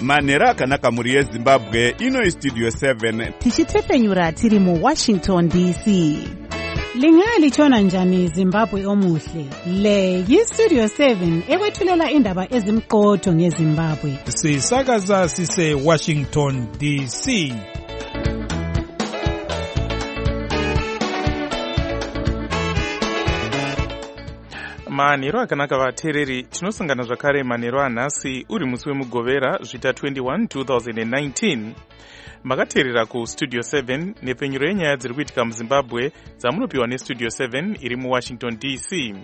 manhero akanaka muri yezimbabwe. Ino istudio 7 tichitefenyura tiri mu Washington DC. Lingalitshona njani Zimbabwe omuhle? Le yistudio 7 ekwethulela indaba ezimqotho ngeZimbabwe. Sisakaza sise Washington DC. Manhero akanaka vateereri, tinosangana zvakare manhero anhasi uri musi wemugovera zvita 21 2019. Makateerera kustudio 7 nepfenyuro yenyaya dziri kuitika muZimbabwe dzamunopiwa nestudio 7 iri muWashington DC.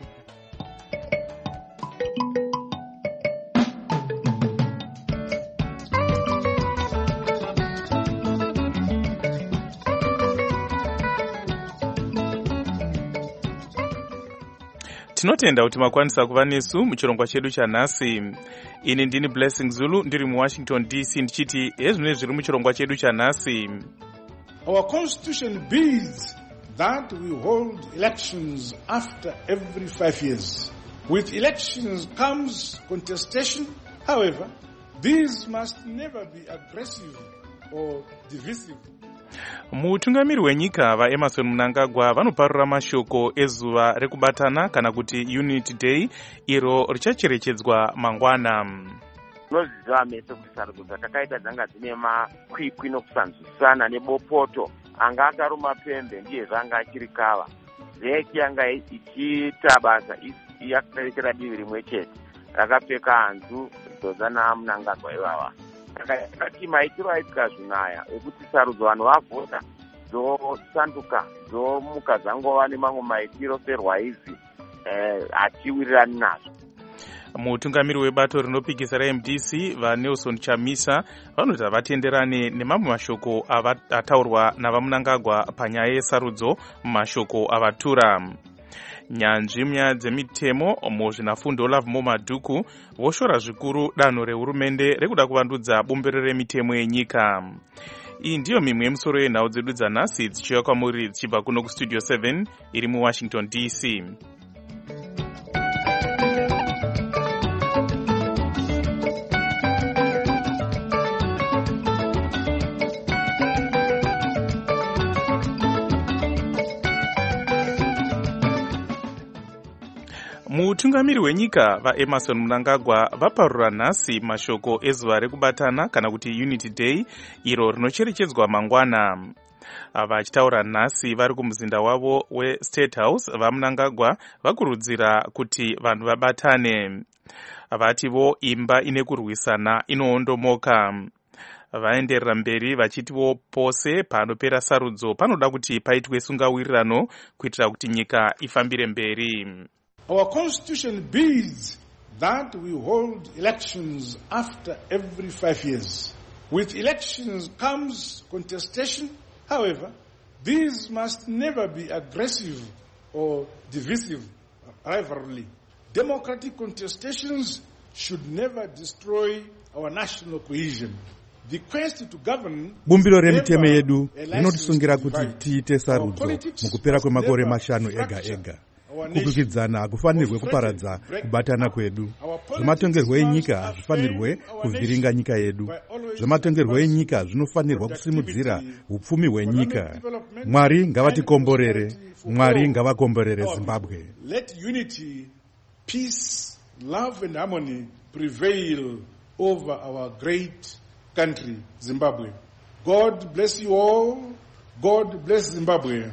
Tinotenda kuti makwanisa kuva nesu muchirongwa chedu chanhasi. Ini ndini Blessing Zulu ndiri muWashington DC ndichiti hezvino zviri muchirongwa chedu chanhasi. Our constitution bids that we hold elections after every 5 years. With elections comes contestation. However, these must never be aggressive or divisive. Mutungamiri wenyika vaEmmerson Mnangagwa vanoparura mashoko ezuva rekubatana kana kuti Unity Day iro richacherechedzwa mangwana. Noziva mese kuti sarudzo dzakaita dzanga dzine makwikwi nokusanzwisana nebopoto anga akaruma pembe ndiye zvanga achiri kava. Zeki yanga ichiita basa yakarekera divi rimwe chete rakapfeka hanzu dzodzana Mnangagwa ivava. Akati maitiro aitika zvinaya ekuti sarudzo vanhu vavhota dzosanduka dzomuka dzangova nemamwe maitiro serwaizi hachiwirirani nazvo. Mutungamiri webato rinopikisa raMDC vaNelson Chamisa vanoti havatenderane nemamwe mashoko ataurwa navaMnangagwa panyaya yesarudzo mumashoko avatura. Nyanzvi munyaya dzemitemo muzvinafundo Olave Madhuku voshora zvikuru danho rehurumende rekuda kuvandudza bumbiro remitemo yenyika. Iyi ndiyo mimwe yemusoro yenhau dzedu dzanhasi dzichiuya kwamuri dzichibva kuno kustudio 7 iri muWashington DC. Mutungamiri wenyika vaEmmerson Mnangagwa vaparura nhasi mashoko ezuva rekubatana kana kuti Unity Day iro rinocherechedzwa mangwana. Vachitaura nhasi vari kumuzinda wavo weState House, vaMnangagwa vakurudzira kuti vanhu vabatane. Vativo imba ine kurwisana inoondomoka. Vaenderera mberi vachitivo pose panopera sarudzo panoda kuti paitwe sungawirirano kuitira kuti nyika ifambire mberi. Our constitution bids that we hold elections after every 5 years. With elections comes contestation. However, these must never be aggressive or divisive rivalry. Democratic contestations should never destroy our national cohesion. The quest to govern bumbiro remitemo yedu rinotisungira kuti tiite sarudzo mukupera kwemakore 5 ega ega. Kukwikwidzana hakufanirwe kuparadza kubatana kwedu. Zvematongerwo enyika hazvifanirwe kuvhiringa nyika yedu. Zvematongerwo enyika zvinofanirwa kusimudzira hupfumi hwenyika. Mwari ngavatikomborere. Mwari ngavakomborere Zimbabwe. Let unity, peace, love and harmony prevail over our great country, Zimbabwe. God bless you all. God bless Zimbabwe.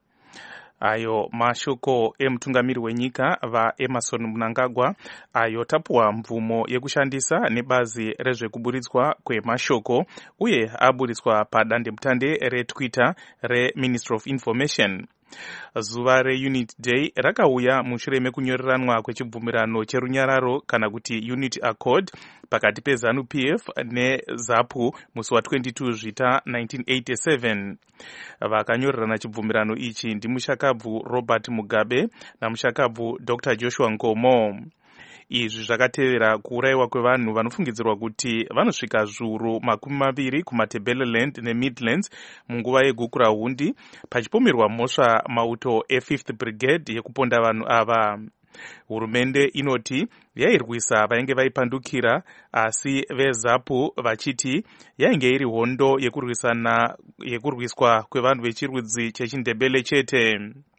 Ayo mashoko emutungamiri wenyika vaEmmerson Mnangagwa ayo tapuwa mvumo yekushandisa nebazi rezvekuburitswa kwemashoko uye aburitswa padandemutande reTwitter reMinistry of Information. Zuva reUnity Day rakauya mushure mekunyoreranwa kwechibvumirano cherunyararo kana kuti Unity Accord pakati peZANU-PF neZAPU musi wa22 zvita 1987. Vakanyorerana chibvumirano ichi ndimushakabvu Robert Mugabe namushakabvu Dr. Joshua Nkomo. Izvi zvakatevera kuurayiwa kwevanhu vanofungidzirwa kuti vanosvika zviuru 20 kumaTebeleland neMidlands munguva yegukurahundi pachipomerwa mhosva mauto e5th Brigade yekuponda vanhu ava. Hurumende inoti yairwisa vainge vaipandukira, asi veZAPU vachiti yainge iri hondo yekurwiswa kwevanhu vechirudzi chechindebele chete.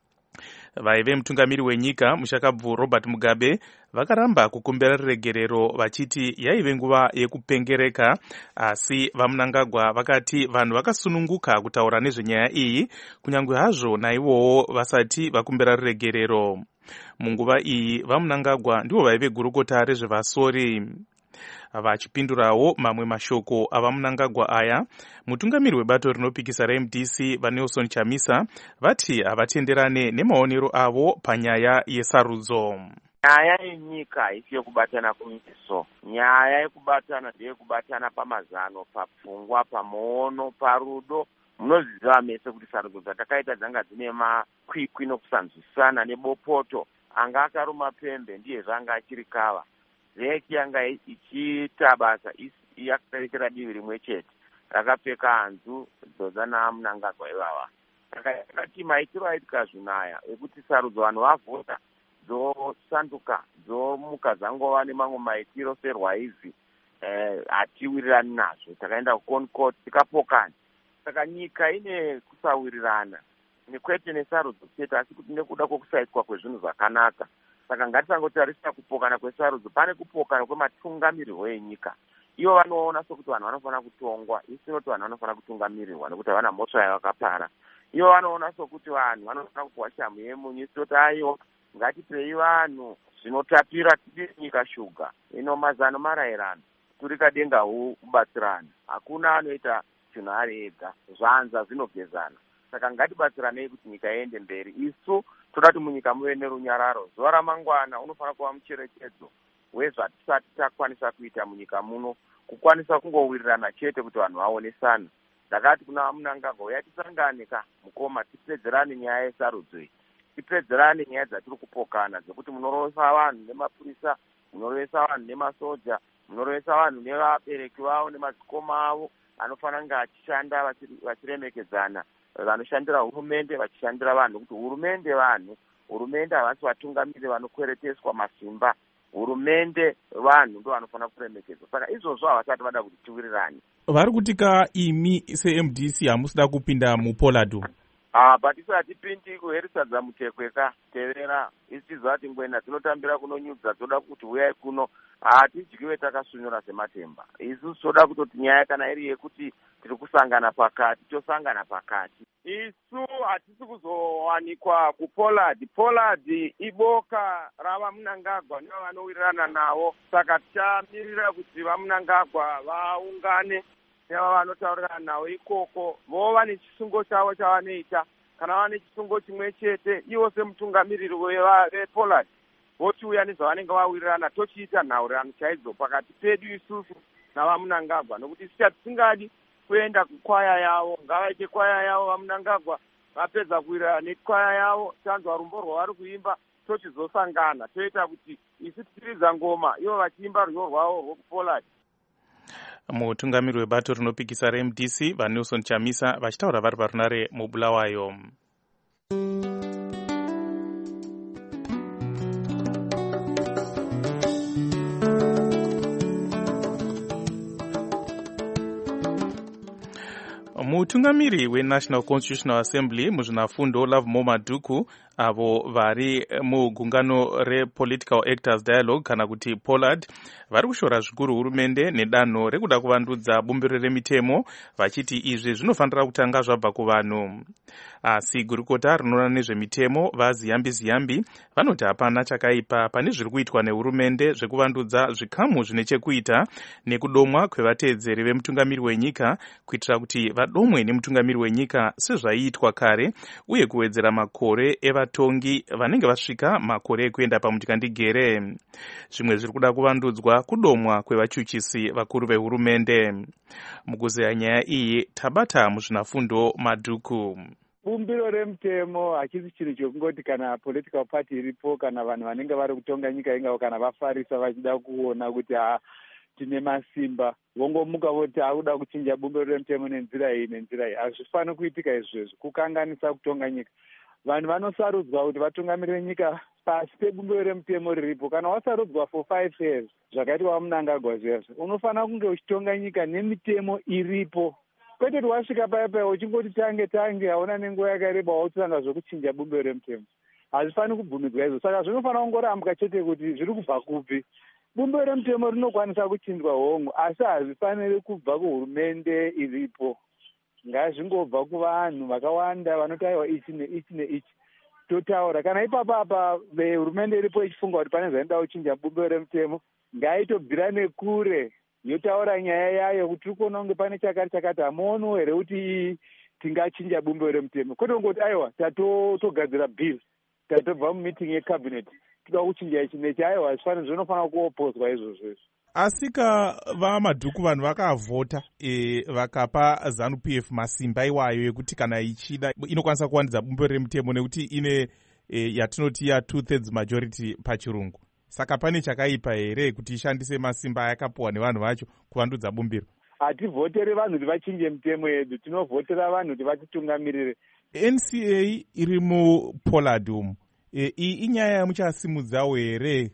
Vaive mutungamiri wenyika Mushakabvu Robert Mugabe vakaramba kukumbira regerero vachiti yaive nguva yekupengereka, asi vaMnangagwa vakati vanhu vakasununguka kutaura nezvenyaya iyi kunyange hazvo naivowo vasati vakumbira regerero. Munguva iyi vaMnangagwa ndivo vaive gurukota rezvevasori. Vachipindurawo mamwe mashoko avaMnangagwa aya, mutungamiri webato rinopikisa reMDC vaNelson Chamisa vati havatenderane nemaonero avo panyaya yesarudzo. Nyaya yenyika isi yekubatana kumiso. Nyaya yekubatana ndeyekubatana pamazano, papfungwa, pamuono, parudo. Munoziva mese kuti sarudzo dzatakaita dzanga dzine makwikwi nokusanzwisana nebopoto. Anga akaruma pembe ndiye zvanga achiri kava. Zeki yanga ichiita basa yakarekera divi rimwe chete, rakapfeka hanzu dzodzana Mnangagwa ivava. Saka yakati maitiro aitika zvinaya ekuti sarudzo vanhu vavhota dzosanduka dzomuka dzangova nemamwe maitiro serwaizi, hatiwirirani nazvo. Takaenda kuConcord tikapokana. Saka nyika ine kusawirirana, kwete nesarudzo chete, asi kuti nekuda kwokusaitwa kwezvinhu zvakanaka. Saka ngatisangotarisa kupokana kwesarudzo, pane kupokana kwematungamiriro enyika. Ivo vanoona sokuti vanhu vanofanira kutongwa, isinoti vanhu vanofanira kutungamirirwa nekuti havana mhosva yavakapara. Ivo vanoona sokuti vanhu vanofanira kupuwa shamu yemunyu, isinoti aiwa ngatipei vanhu zvinotapira tiri nyika shuga. Ino mazano marayirano, turika denga huu kubatsirana. Hakuna anoita chinhu ari ega, zvanza zvinogezana. Saka ngatibatsiranei kuti nyika iende mberi. Isu toda kuti munyika muve nerunyararo. Zuva ramangwana unofanira kuva mucherechedzo wezvatisati takwanisa kuita munyika muno, kukwanisa kungowirirana chete kuti vanhu vaonesana. Ndakati kuna Mnangagwa uyai tisangane mukoma, tipedzerane nyaya yesarudzo iyi, tipedzerane nyaya dzatiri kupokana dzekuti munorovesa vanhu nemapurisa, munorovesa vanhu nemasoja, munorovesa vanhu nevabereki vavo nemadzikoma avo anofanira kunge achishanda vachiremekedzana, vanoshandira hurumende vachishandira vanhu, kuti hurumende vanhu, hurumende havasi vatungamiri vanokwereteswa masimba, hurumende vanhu ndo vanofanira kuremekedzwa. Saka izvozvo havasati vada kuti tiwirirane. Vari kutika imi seMDC hamusida kupinda muPollard? Patisati pindi kuherisadza mutekweka tevera, isizva kuti ngwena dzinotambira kunonyudza, dzoda kuti uyai kuno, hatidyiwe takasunyura sematemba. Isu toda kutoti nyaya kana iri yekuti tiri kusangana pakati, tosangana pakati. Isu hatisi kuzowanikwa kuPollard. Pollard iboka ravaMnangagwa nivo vanowirirana navo. Saka tichamirira kuti vaMnangagwa vaungane nevo vanotaurirana navo ikoko, vova nechisungo chavo chavanoita. Kana vane chisungo chimwe chete, ivo semutungamiriri wePollard vochiuya nezvavanenge vawirirana, tochiita nhaurirano chaidzo pakati pedu isusu navaMnangagwa, nokuti tisingadi kuenda kukwaya yavo. Ngavaite kwaya yavo vaMnangagwa, vapedza kuwirirana nekwaya yavo, tanzwa rumbo rwavari kuimba, tochizosangana toita kuti isu tichiridza ngoma, ivo vachiimba rwiyo rwavo rwokuPollard. Mutungamiri webato rinopikisa reMDC vaNelson Chamisa vachitaura vari parunare muBulawayo. Mutungamiri weNational Constitutional Assembly muzvinafundo Lovemore Madhuku avo vari mugungano rePolitical Actors Dialogue kana kuti Pollard vari kushora zvikuru hurumende nedanho rekuda kuvandudza bumbiro remitemo, vachiti izvi zvinofanira kutanga zvabva kuvanhu. Asi gurukota rinoona nezvemitemo vaZiyambi vanoti hapana chakaipa pane zviri kuitwa nehurumende zvekuvandudza zvikamu zvine chekuita nekudomwa kwevateedzeri vemutungamiri wenyika, kuitira kuti vadomwe nemutungamiri wenyika sezvaiitwa kare, uye kuwedzera makore evatongi vanenge vasvika makore ekuenda pamutingandigere. Zvimwe zviri kuda kuvandudzwa kudomwa kwevachuchisi vakuru vehurumende. Mukuzeya nyaya iyi tabata muzvinafundo Madhuku. Bumbiro remutemo hachisi chiri chokungoti kana political party iripo kana vanhu vanenge vari kutonga nyika ingavo kana vafarisa vachida kuona kuti tine masimba vongomuka voti akuda kuchinja bumbiro remutemo nenzira iyi nenzira iyi. Hazvifaniri kuitika izvozvo, kukanganisa kutonga nyika. Vanhu vanosarudzwa kuti vatungamirire nyika pasi pebumbiro remutemo riripo. Kana wasarudzwa for 5 years zvakaiti waMnangagwa zviyazvo, unofanira kunge uchitonga nyika nemitemo iripo, kwete kuti wasvika paya uchingoti tange hauna nenguva yakareba wautanga zvokuchinja bumbiro remutemo. Hazvifaniri kubvumidzwa izvo. Saka zvinofanira kungorambwa chete kuti zviri kubva kupi. Bumbiro remutemo rinokwanisa kuchinjwa hongu, asi hazvifaniri kubva kuhurumende iripo. Ngazvingobva kuvanhu vakawanda vanoti aiwa ichi neichi neichi. Totaura kana ipapa hurumende iripo ichifunga kuti pane zvainoda kuchinja bumbiro remutemo, ngaitobvira kure yotaura nyaya yayo kuti tiri kuona kunge pane chakati hamuoni here kuti tingachinja bumbiro remutemo, kwete kungoti aiwa tatogadzira bill tatobva mumeeting yecabinet toda kuchinja ichi nechi. Aiwa hazvifaniri, zvinofanira kuopozwa izvozvo. Asika vamadhuku vanhu vakavhota vakapa ZANU-PF masimba iwayo ekuti kana ichida inokwanisa kuwandidza bumbiro remutemo nekuti ine yatinoti ya 2/3 majority pachirungu. Saka pane chakaipa here kuti ishandise masimba ayakapuwa nevanhu vacho kuvandudza bumbiro? Hativhoteri vanhu kuti vachinje mitemo yedu, tinovhotera vanhu kuti vatitungamirire. NCA iri muPollard umu, iyi inyaya yamuchasimudzawo here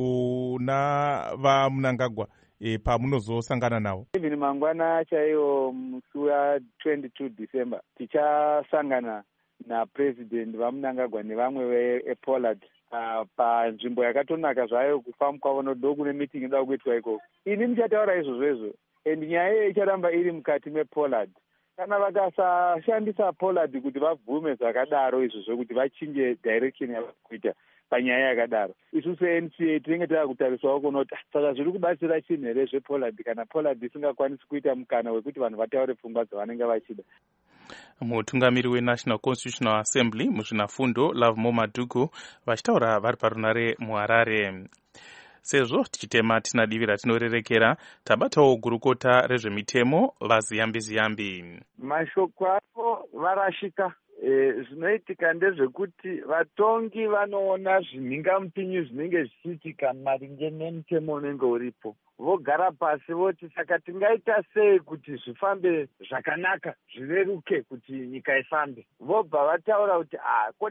kuna vaMnangagwa pamunozosangana navo? Even mangwana chaiwo musi wa22 December tichasangana napresident vaMnangagwa nevamwe vePollard panzvimbo yakatonaka zvayo kufamba kwavo nodo kune meeting inoda kuitwa ikoko. Ini ndichataura izvozvo and nyaya iyo icharamba iri mukati mePollard. Kana vakasashandisa Pollard kuti vabvume zvakadaro izvozvo kuti vachinje direction yavakuita panyaya yakadaro, isu seNCA tinenge takutariswawo kunoti saka zviri kubatsira chinhu here zvePollard kana Pollard isingakwanisi kuita mukana wekuti vanhu vataure pfungwa dzavanenge vachida. Mutungamiri weNational Constitutional Assembly muzvinafundo Lovemore Madhuku vachitaura vari parunare muHarare. Sezvo tichitema tina divi ratinorerekera, tabatawo gurukota rezvemitemo vaZiyambi. Mashoko avo varashika. Zvinoitika ndezvekuti vatongi vanoona zvinhingamupinyi zvinenge zvichiitika maringe nemutemo unenge uripo. Vogara pasi voti saka tingaita sei kuti zvifambe zvakanaka, zvireruke kuti nyika ifambe. Vobva vataura kuti ko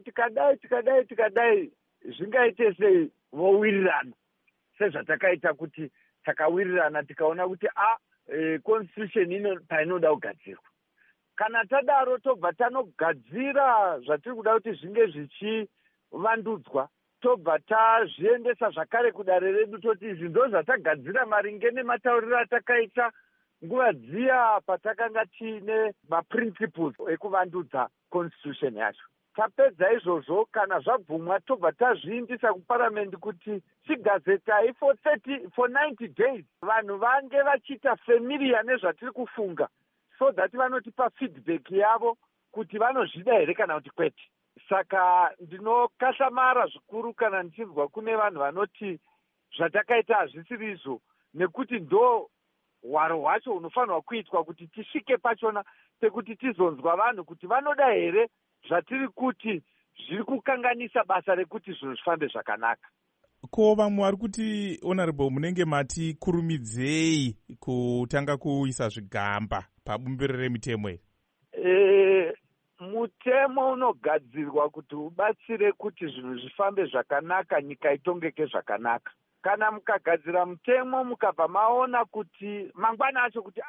tikadai zvingaite sei, vowirirana. Sezvatakaita kuti takawirirana tikaona kuti constitution ino painoda kugadzirwa. Kana tadaro tobva tanogadzira zvatiri kuda kuti zvinge zvichivandudzwa, tobva tazviendesa zvakare kudare redu toti izvi ndo zvatagadzira maringe nematauriro atakaita nguva dziya patakanga tiine maprinciples ekuvandudza constitution yacho. Tapedza izvozvo, kana zvabvumwa tobva tazviindisa kuparamendi kuti chigazetai for 90 days vanhu vange vachiita familiar nezvatiri kufunga, so that vanotipa feedback yavo kuti vanozvida here kana kuti kwete. Saka ndinokashamara zvikuru kana ndichinzwa kune vanhu vanoti zvatakaita hazvisiri izvo, nekuti ndo hwaro hwacho hunofanirwa kuitwa kuti tisvike pachona pekuti tizonzwa vanhu kuti vanoda here zvatiri kuti zviri kukanganisa basa rekuti zvinhu zvifambe zvakanaka. Ko vamwe vari kuti honorable munenge mati kurumidzei kutanga kuisa zvigamba pabumbiro remitemo iyi? Mutemo unogadzirwa kuti ubatsire kuti zvinhu zvifambe zvakanaka, nyika itongeke zvakanaka. Kana mukagadzira mutemo mukabva maona kuti mangwana acho kuti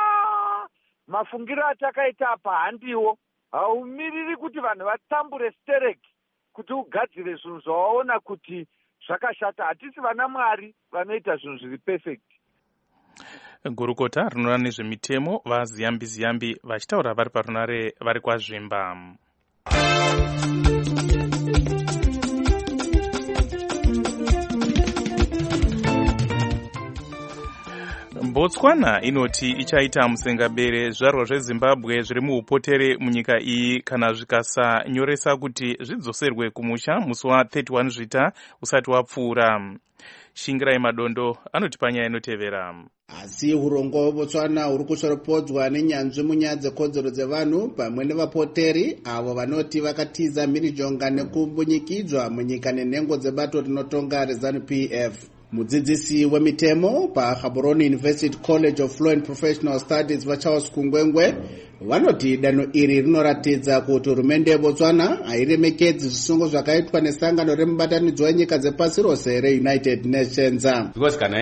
mafungiro atakaita apa handiwo, haumiriri kuti vanhu vatambure stereki kuti ugadzire zvinhu zvawaona kuti zvakashata. Hatisi vana Mwari vanoita zvinhu zviri perfect. Gurukota rinoona nezvemitemo vaZiyambi vachitaura vari parunare vari kwaZvimba. Botswana inoti ichaita musengabere zvizvarwa zveZimbabwe zviri muupotere munyika iyi kana zvikasanyoresa kuti zvidzoserwe kumusha musi wa31 Zvita usati wapfuura. Shingirai Madondo anoti panyaya inotevera. Asi urongwa hweBotswana huri kushoropodzwa nenyanzvi munyaya dzekodzero dzevanhu pamwe nevapoteri avo vanoti vakatiza mhirizhonga nekumbunyikidzwa munyika nenhengo dzebato rinotonga reZANU-PF. Mudzidzisi wemitemo paGaborone University College of Law and Professional Studies vaCharles Kungwengwe vanoti danho iri rinoratidza kuti hurumende yeBotswana hairemekedzi zvisungo zvakaitwa nesangano remubatanidzwa wenyika dzepasi rose reUnited Nations. Because kana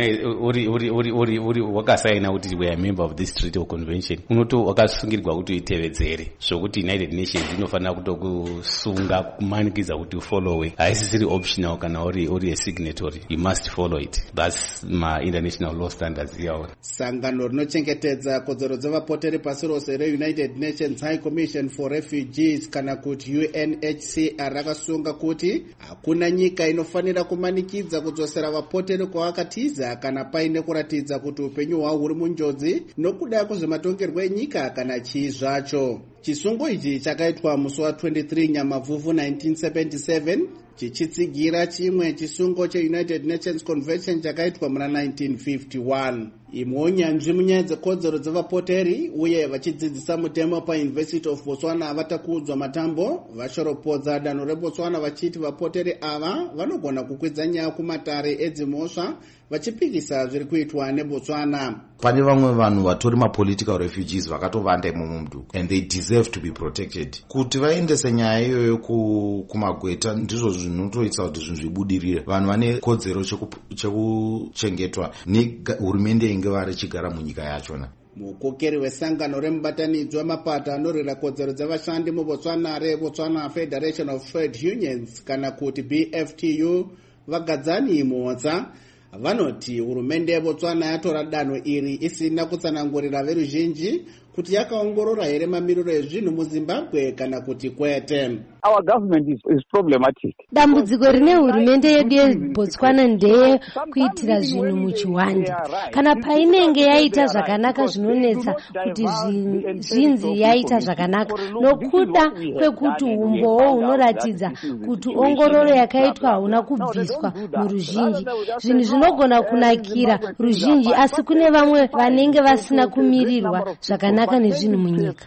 uri wakasaina kuti we are member of this treaty or convention, unoto wakasungirwa kuti itevedzere zvokuti United Nations inofanira kutokusunga kumanikidza kuti ufollowe. Haisisiri optional kana uri a signatory, you must follow it. That's my international law standards yawo. Sangano rinochengetedza kodzero dzevapoteri pasi rose reUnited Nations High Commission for Refugees kana kuti UNHCR rakasunga kuti hakuna nyika inofanira kumanikidza kudzosera vapoteri kwavakatiza kana paine kuratidza kuti upenyu hwavo huri munjodzi nokuda kwezvematongerwo enyika kana chii zvacho. Chisungo ichi chakaitwa musi wa23 Nyamavhuvhu 1977 chichitsigira chimwe chisungo cheUnited Nations Convention chakaitwa muna 1951. Imwe unyanzvi munyaya dzekodzero dzevapoteri uye vachidzidzisa mutemo paUniversity of Botswana vatakuudzwa matambo vashoropodza danho reBotswana vachiti vapoteri ava vanogona kukwidza nyaya kumatare edzimhosva vachipikisa zviri kuitwa neBotswana. Pane vamwe vanhu vatori mapolitical refugees vakatovanda imomo mudhuku and they deserve to be protected. Kuti vaendese nyaya iyoyo kumagweta ndizvo zvinotoita kuti zvinhu zvibudirire. Vanhu vane kodzero chekuchengetwa nehurumende inge varichigara munyika yachona. Mukokeri wesangano remubatanidzwa wemapato anorwira kodzero dzevashandi muBotswana reBotswana Federation of Trade Unions kana kuti BFTU Vagadzani Motsa vanoti hurumende yeBotswana yatora danho iri isina kutsanangurira veruzhinji kuti yakaongorora here mamiriro ezvinhu muZimbabwe kana kuti kwete. Our government is problematic. Dambudziko rine hurumende yedu yeBotswana ndeye kuitira zvinhu muchiwanda. Kana painenge yaita zvakanaka zvinonetsa kuti zvinzi yaita zvakanaka nokuda kwekuti umbowo hunoratidza kuti ongororo yakaitwa hauna kubviswa muruzhinji. Zvinhu zvinogona kunakira ruzhinji asi kune vamwe vanenge vasina kumirirwa zvakanaka nezvinhu munyika.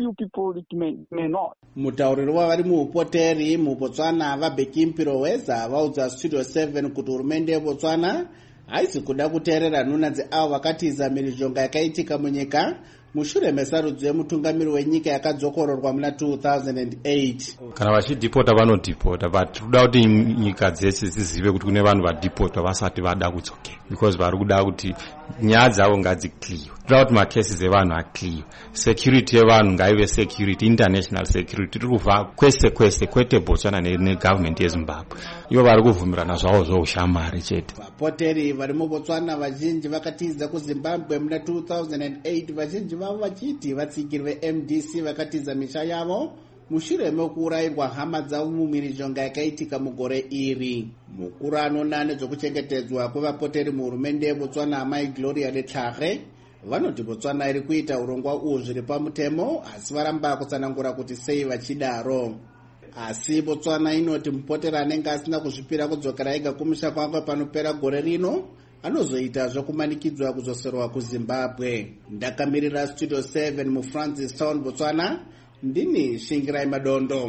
Mutauriri wavari muupoteri muBotswana vaBheki Mpiroweza vaudza Studio 7 kuti hurumende yeBotswana haisi kuda kuteerera nhuna dzeavo vakatiza mhirizhonga yakaitika munyika mushure mesarudzo yemutungamiri wenyika yakadzokororwa muna 2008. Kana vachidhipota vanodhipota, but toda kuti nyika dzese dzizive kuti kune vanhu vadhipota vasati vada kudzokera, because vari kuda kuti nyaya dzavo ngadzikliwe. Toda kuti makesi evanhu akliwe, security yevanhu ngaive security, international security. Tiri kubva kwese kwete Botswana negovernment yeZimbabwe. Ivo vari kuvhumirana zvavo zvoushamwari chete. Vapoteri vari muBotswana vazhinji vakatiza kuZimbabwe muna 2008 vazhinji vavo vachiti vatsigiri veMDC vakatiza misha yavo mushure mekuurayirwa hama dzavo mumhirizhonga yakaitika mugore iri. Mukuru anoona nezvokuchengetedzwa kwevapoteri muhurumende yeBotswana Amai Gloria Letlhage vanoti Botswana iri kuita urongwa uhu zviri pamutemo asi varamba kutsanangura kuti sei vachidaro. Asi Botswana inoti mupoteri anenge asina kuzvipira kudzokera ega kumusha kwake panopera gore rino anozoita zvokumanikidzwa kudzoserwa kuZimbabwe. Ndakamirira Studio 7 muFrancis Town, Botswana, ndini Shingirai Madondo.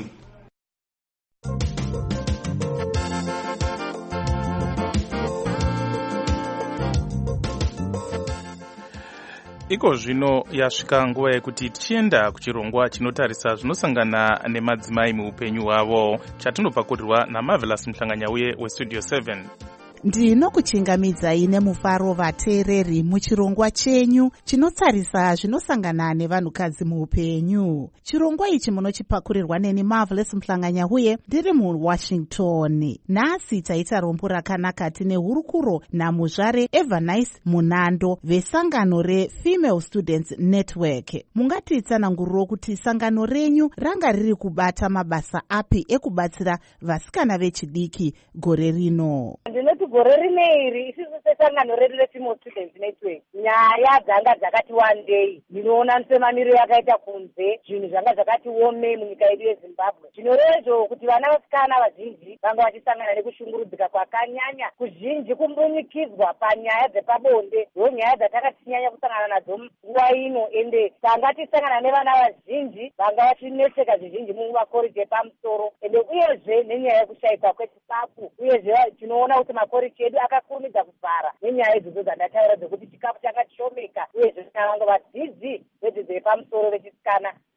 Iko zvino yasvika nguva yekuti tichienda kuchirongwa chinotarisa zvinosangana nemadzimai muupenyu hwavo, chatinopakurirwa naMarvelous Mhlanganyauye weStudio 7. Ndinokuchingamidzai nemufaro vateereri muchirongwa chenyu chinotarisa zvinosangana nevanhukadzi muupenyu. Chirongwa ichi munochipakurirwa neni Marvelous Mhlanganyauye ndiri muWashington. Nhasi taita rombo rakanaka tine hurukuro namuzvare Evanice Munando vesangano reFemale Students Network. Mungatitsananguriro kuti sangano renyu ranga riri kubata mabasa api ekubatsira vasikana vechidiki gore rino? Gore rineiri isusu sesangano redu reFemale Students Network nyaya dzanga dzakati one day ndinoona semaniro yakaita kunze zvinhu zvanga zvakati wome munyika yedu yeZimbabwe. Zvinorezo kuti vana vasikana vazhinji vanga vachisangana nekushungurudzika kwakanyanya kuzhinji kumbunyikidzwa panyaya dzepabonde ndonyaya dzatakatinyanya kusangana nadzo nguva ino ende tanga tisangana nevana vazhinji vanga vachineseka zvizhinji mumakoreji epamusoro ende uyezve nenyaya yekushayikwa kwechikafu uyezve tinoona kuti makoreji edu akakurumidza kuvhara nenyaya idzodzo dzandataura dzekuti chikafu chakashomeka uyezve vanga vadzidzi vedzidzo yepamusoro vechisikana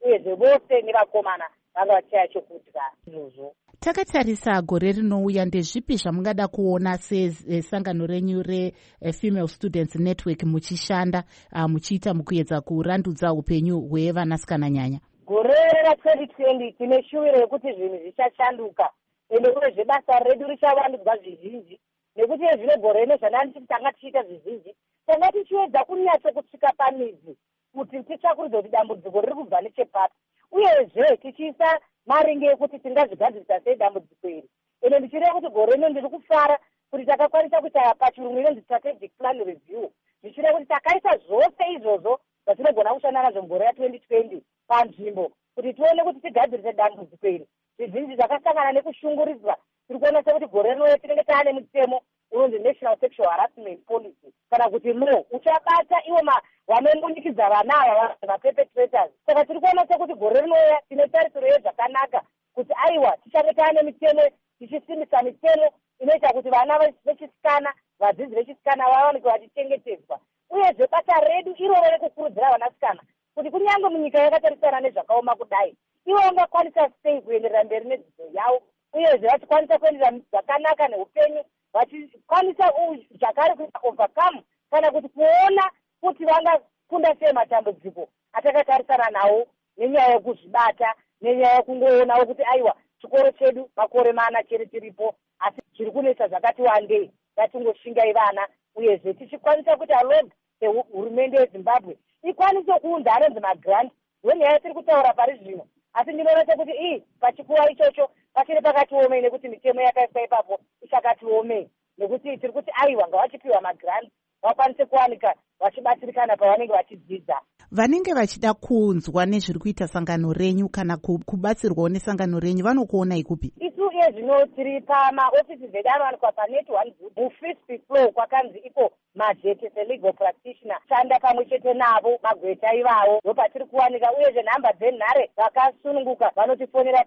uyezve vose nevakomana vanga vachaya chokudya izvozvo. Takatarisa gore rinouya, ndezvipi zvamungada kuona sesangano renyu reFemale Students Network muchishanda muchiita mukuedza kurandudza upenyu hwevanasikana nyanya? Gore ra2020 tine shuviro yekuti zvinhu zvichashanduka ende uyezve basa redu richavandudzwa zvizhinji, nekuti zvino gore rino zvandandichiti tanga tichiita zvizhinji tanga tichiedza kunyatso kusvika pamidzi kuti titsvakuridze kuti dambudziko riri kubva nechepapi, uyezve tichiisa maringe ekuti tingazvigadzirisa sei dambudziko iri. Ende ndichireva kuti gore rino ndiri kufara kuti takakwanisa kuita pachirungu inonzi strategic plan review, zvichireva kuti takaisa zvose izvozvo zvatinogona kushanda nazvo mugore ra2020 panzvimbo kuti tione kuti tigadzirise dambudziko iri. Zvizhinji zvakasangana nekushungurudzwa. Tiri kuona sekuti gore rino tinenge taane mutemo unonzi National Sexual Harassment Policy, kana kuti uchabata iwo vanomunikidza vana ava vaperpetrators. Saka tiri kuona sekuti gore rinoya tine tarisiro yezvakanaka kuti aiwa tichange taane mitemo, tichisimbisa mitemo inoita kuti vana vechisikana, vadzidzi vechisikana vawanikwe vachichengetedzwa. Uyezve basa redu iroro rekukurudzira vanasikana kuti kunyange munyika yakatarisana nezvakaoma kudai, ivo vangakwanisa sei kuenderera mberi nedzidzo yavo, uyezve vachikwanisa kuenderera zvakanaka neupenyu, vachikwanisa zvakare kuita overcome kana kuti kuona kuti vangakunda sei matambudziko atakatarisana nawo nenyaya yekuzvibata, nenyaya yekungoonawo kuti aiwa chikoro chedu makore mana chiri chiripo asi chiri kunetsa zvakati wandei, ngatingoshingai vana. Uyezve tichikwanisa kuti alog hurumende yeZimbabwe ikwanise kuunza anonzi magrant, ndonyaya tiri kutaura pari zvino, asi ndinoona sekuti pachikuva ichocho pachiri pakatiomei nekuti mitemo yakaiswa ipapo ichakatiomei, nekuti tiri kuti aiwa ngavachipiwa magrant vakwanise kuwanika vachibatsirikana pavanenge vachidzidza. Vanenge vachida kunzwa nezviri kuita sangano renyu kana kubatsirwawo nesangano renyu vanokuonai kupi? Isu zvino tiri pamaofisi zedu anowanikwa panet 1 mufifth floor kwakanzi iko majete selegal practitioner, shanda pamwe chete navo magweta ivavo ndopatiri kuwanika. Uyezve nhamba dzenhare vakasununguka vanotifonera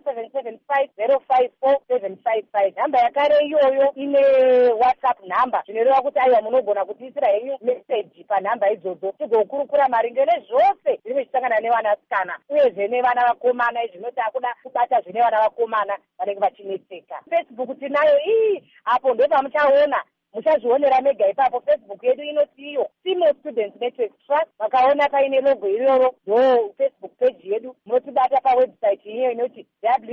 pa0775054755. nhamba yakare iyoyo ine whatsapp nhamba, zvinoreva kuti aiwa munogona kutiisira henyu meseji panhamba idzodzo tigokurukura maringe nezvose zviri vechisangana nevanasikana uyezve nevana vakomana. Izvino takuda kubata zvine vana vakomana vanenge vachinetseka. Facebook tinayo apo ndopamuchaona, muchazvionera mega ipapo. Facebook yedu inoti iyo Female Students Network Trust, vakaona paine logo iroro ndo Facebook page yedu. Munotibata pawebsite iyo inoti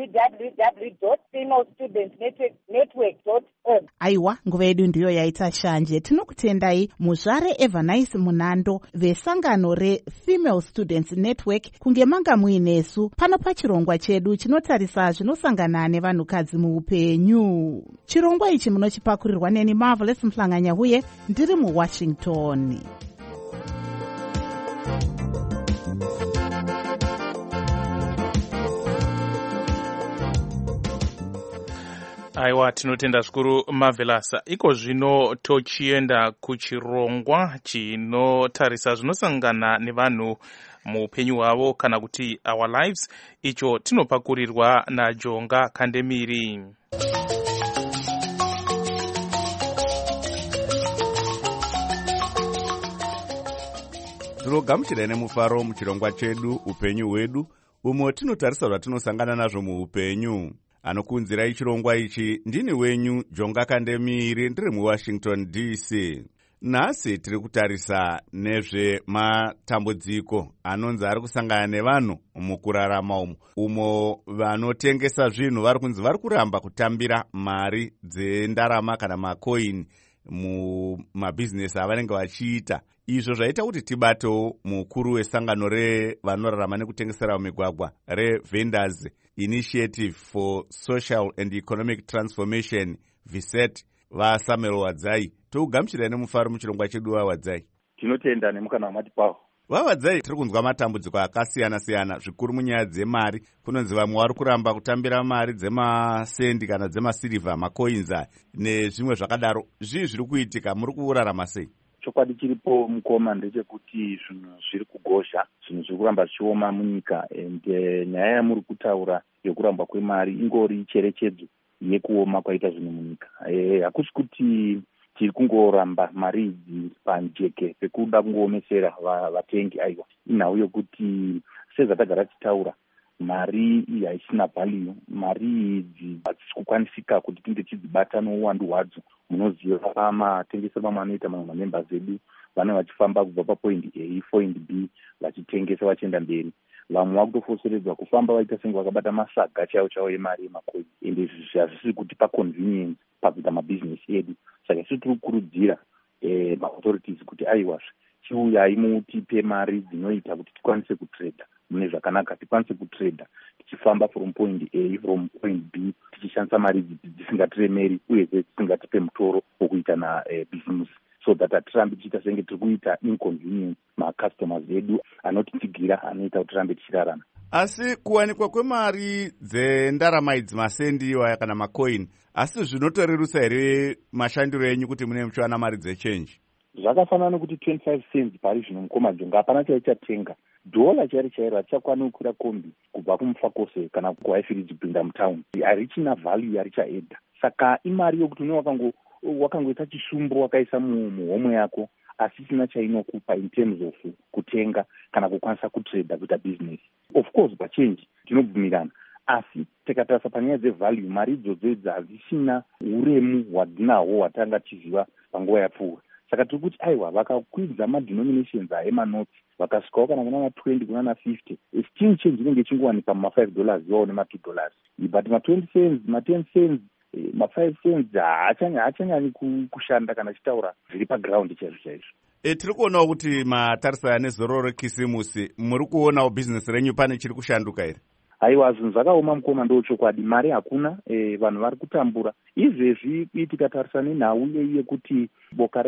www.femalestudentsnetwork.org. Aiwa, nguva yedu ndiyo yaita shanje. Tinokutendai muzvare Evanice Munando vesangano reFemale Students Network kunge manga muinesu pano pachirongwa chedu chinotarisa zvinosangana nevanhukadzi muupenyu. Chirongwa ichi munochipakurirwa neni Marvelous Mhlanganya huye ndiri muWashington. Aiwa, tinotenda zvikuru Marvelous. Iko zvino tochienda kuchirongwa chinotarisa zvinosangana nevanhu muupenyu hwavo kana kuti our lives, icho tinopakurirwa naJonga Kandemiri. Tinogamuchira nemufaro muchirongwa chedu upenyu hwedu, umo tinotarisa zvatinosangana nazvo muupenyu. Anokunzirai chirongwa ichi ndini wenyu Jonga Kandemiri, ndiri muWashington DC. Nhasi tiri kutarisa nezvematambudziko anonzi ari kusangana nevanhu mukurarama umo vanotengesa zvinhu vari kunzi vari kuramba kutambira mari dzendarama kana makoini mumabhizinesi avanenge vachiita. Izvo zvaita kuti tibatewo mukuru wesangano revanorarama nekutengesera mumigwagwa reVendors Initiative for Social and Economic Transformation, VSET, vaSamuel Wadzai. Tougamuchirai nemufaro muchirongwa chedu waWadzai. Tinotenda nemukana wamatipawo. VaWadzai, tiri kunzwa matambudziko akasiyana-siyana zvikuru munyaya dzemari. Kunonzi vamwe vari kuramba kutambira mari dzemasendi kana dzemasirivha, macoins nezvimwe zvakadaro. Zviri kuitika, muri kurarama sei? Chokwadi chiripo mukoma ndechekuti zvinhu zviri kugozha, zvinhu zviri kuramba zvichioma munyika, ende nyaya yamuri kutaura yekuramba kwemari ingori cherechedzo yekuoma kwaita zvinhu munyika. Hakusi kuti tiri kungoramba mari idzi panjeke pekuda kungoomesera vatengi. Aiwa, inhau yokuti sezvatagara tichitaura, mari iyi haisina value, mari idzi hadzisi kukwanisika kuti tinge tichizibata nouwandu hwadzo. Munoziva pamatengesero mamwe anoita mamwe mamembers edu vanenge vachifamba kubva papoint A point B vachitengesa vachienda mberi. Vamwe vakutofoseredzwa kufamba vaita senge vakabata masaga chaiwo chaiwo emari yemakoini, ende izvi hazvisi kuti paconvenience pakuita mabhizinesi edu. Saka isu tiri kukurudzira maauthorities kuti aiwazve chiuyai mutipe mari dzinoita kuti tikwanise kutreda mune zvakanaka, tikwanise kutreda tichifamba from point A from point B tichishandisa mari dzisingatiremeri uyezve dzisingatipe mutoro wokuita nabusiness, so that hatirambe tichiita senge tiri kuita inconvenience macustomers edu anotitsigira, anoita kuti tirambe tichirarama. Asi kuwanikwa kwemari dzendarama idzi, masendi iwaya kana makoini, asi zvinotorerutsa here mashandiro enyu kuti mune muchiwana mari dzechange? Zvakafanana nokuti 25 cents pari zvino mukoma jonga hapana chaichatenga. Dhola chairi chairo hatichakwana kukwira kombi kubva kumufakose kana kuhaifiriji kupinda mutown, harichina value yarichaedha. Saka imari yokuti une wakangoita chisumbu wakaisa muhomwe yako asi isina chainokupa in terms of kutenga kana kukwanisa kutreda kuita business. Of course pachange tinobvumirana, asi tikatarisa panyaya dzevalue, mari idzodzo idzi hadzisina uremu hwadzinahwo hwatanga tichiziva panguva yapfuura. Saka tiri kuti aiwa vakakwidza madenominations emanotsi vakasvikawo kana kuna ma20 kuna na50, exchange change inenge ichingowanikwa muma$5 iwawo nema$2, but ma20 cents ma10 cents ma5 cents haachanyanyi kushanda kana chitaura zviri paground chaizvo chaizvo. Tiri kuonawo kuti matarisana nezororo rekisimusi muri kuonawo bhizinesi renyu pane chiri kushanduka here? Aiwa, zvinhu zvakaoma mukoma, ndochokwadi. Mari hakuna, vanhu vari kutambura. Izvezvi tikatarisana nenhau yekuti boka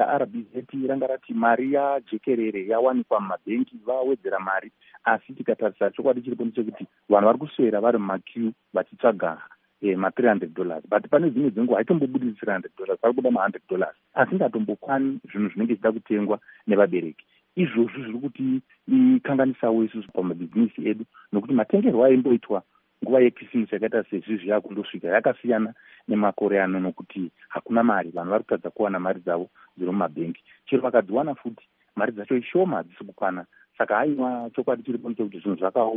reRBZ ranga rati mari yajekerere yawanikwa mumabhengi vawedzera mari, asi tikatarisa chokwadi chiripo ndechekuti vanhu vari kuswera vari mumaqueue vachitsvaga ma$300, but pane dzimwe dzenguva haitombobudisi $300, vari kuda ma$100, asi ngatombokwani zvinhu zvinenge zvichida kutengwa nevabereki. Izvozvo zviri kuti ikanganisawo isusu pamabhizinesi edu, nokuti matengerwo aimboitwa nguva yekisimusi yakaita sezvizvi yakundosvika yakasiyana nemakore ano, nokuti hakuna mari, vanhu vari kutadza kuwana mari dzavo dziri mumabhengi. Chero vakadziwana futi mari dzacho ishoma, hadzisi kukwana. Saka haiwa, chokwadi chiripo ndechekuti zvinhu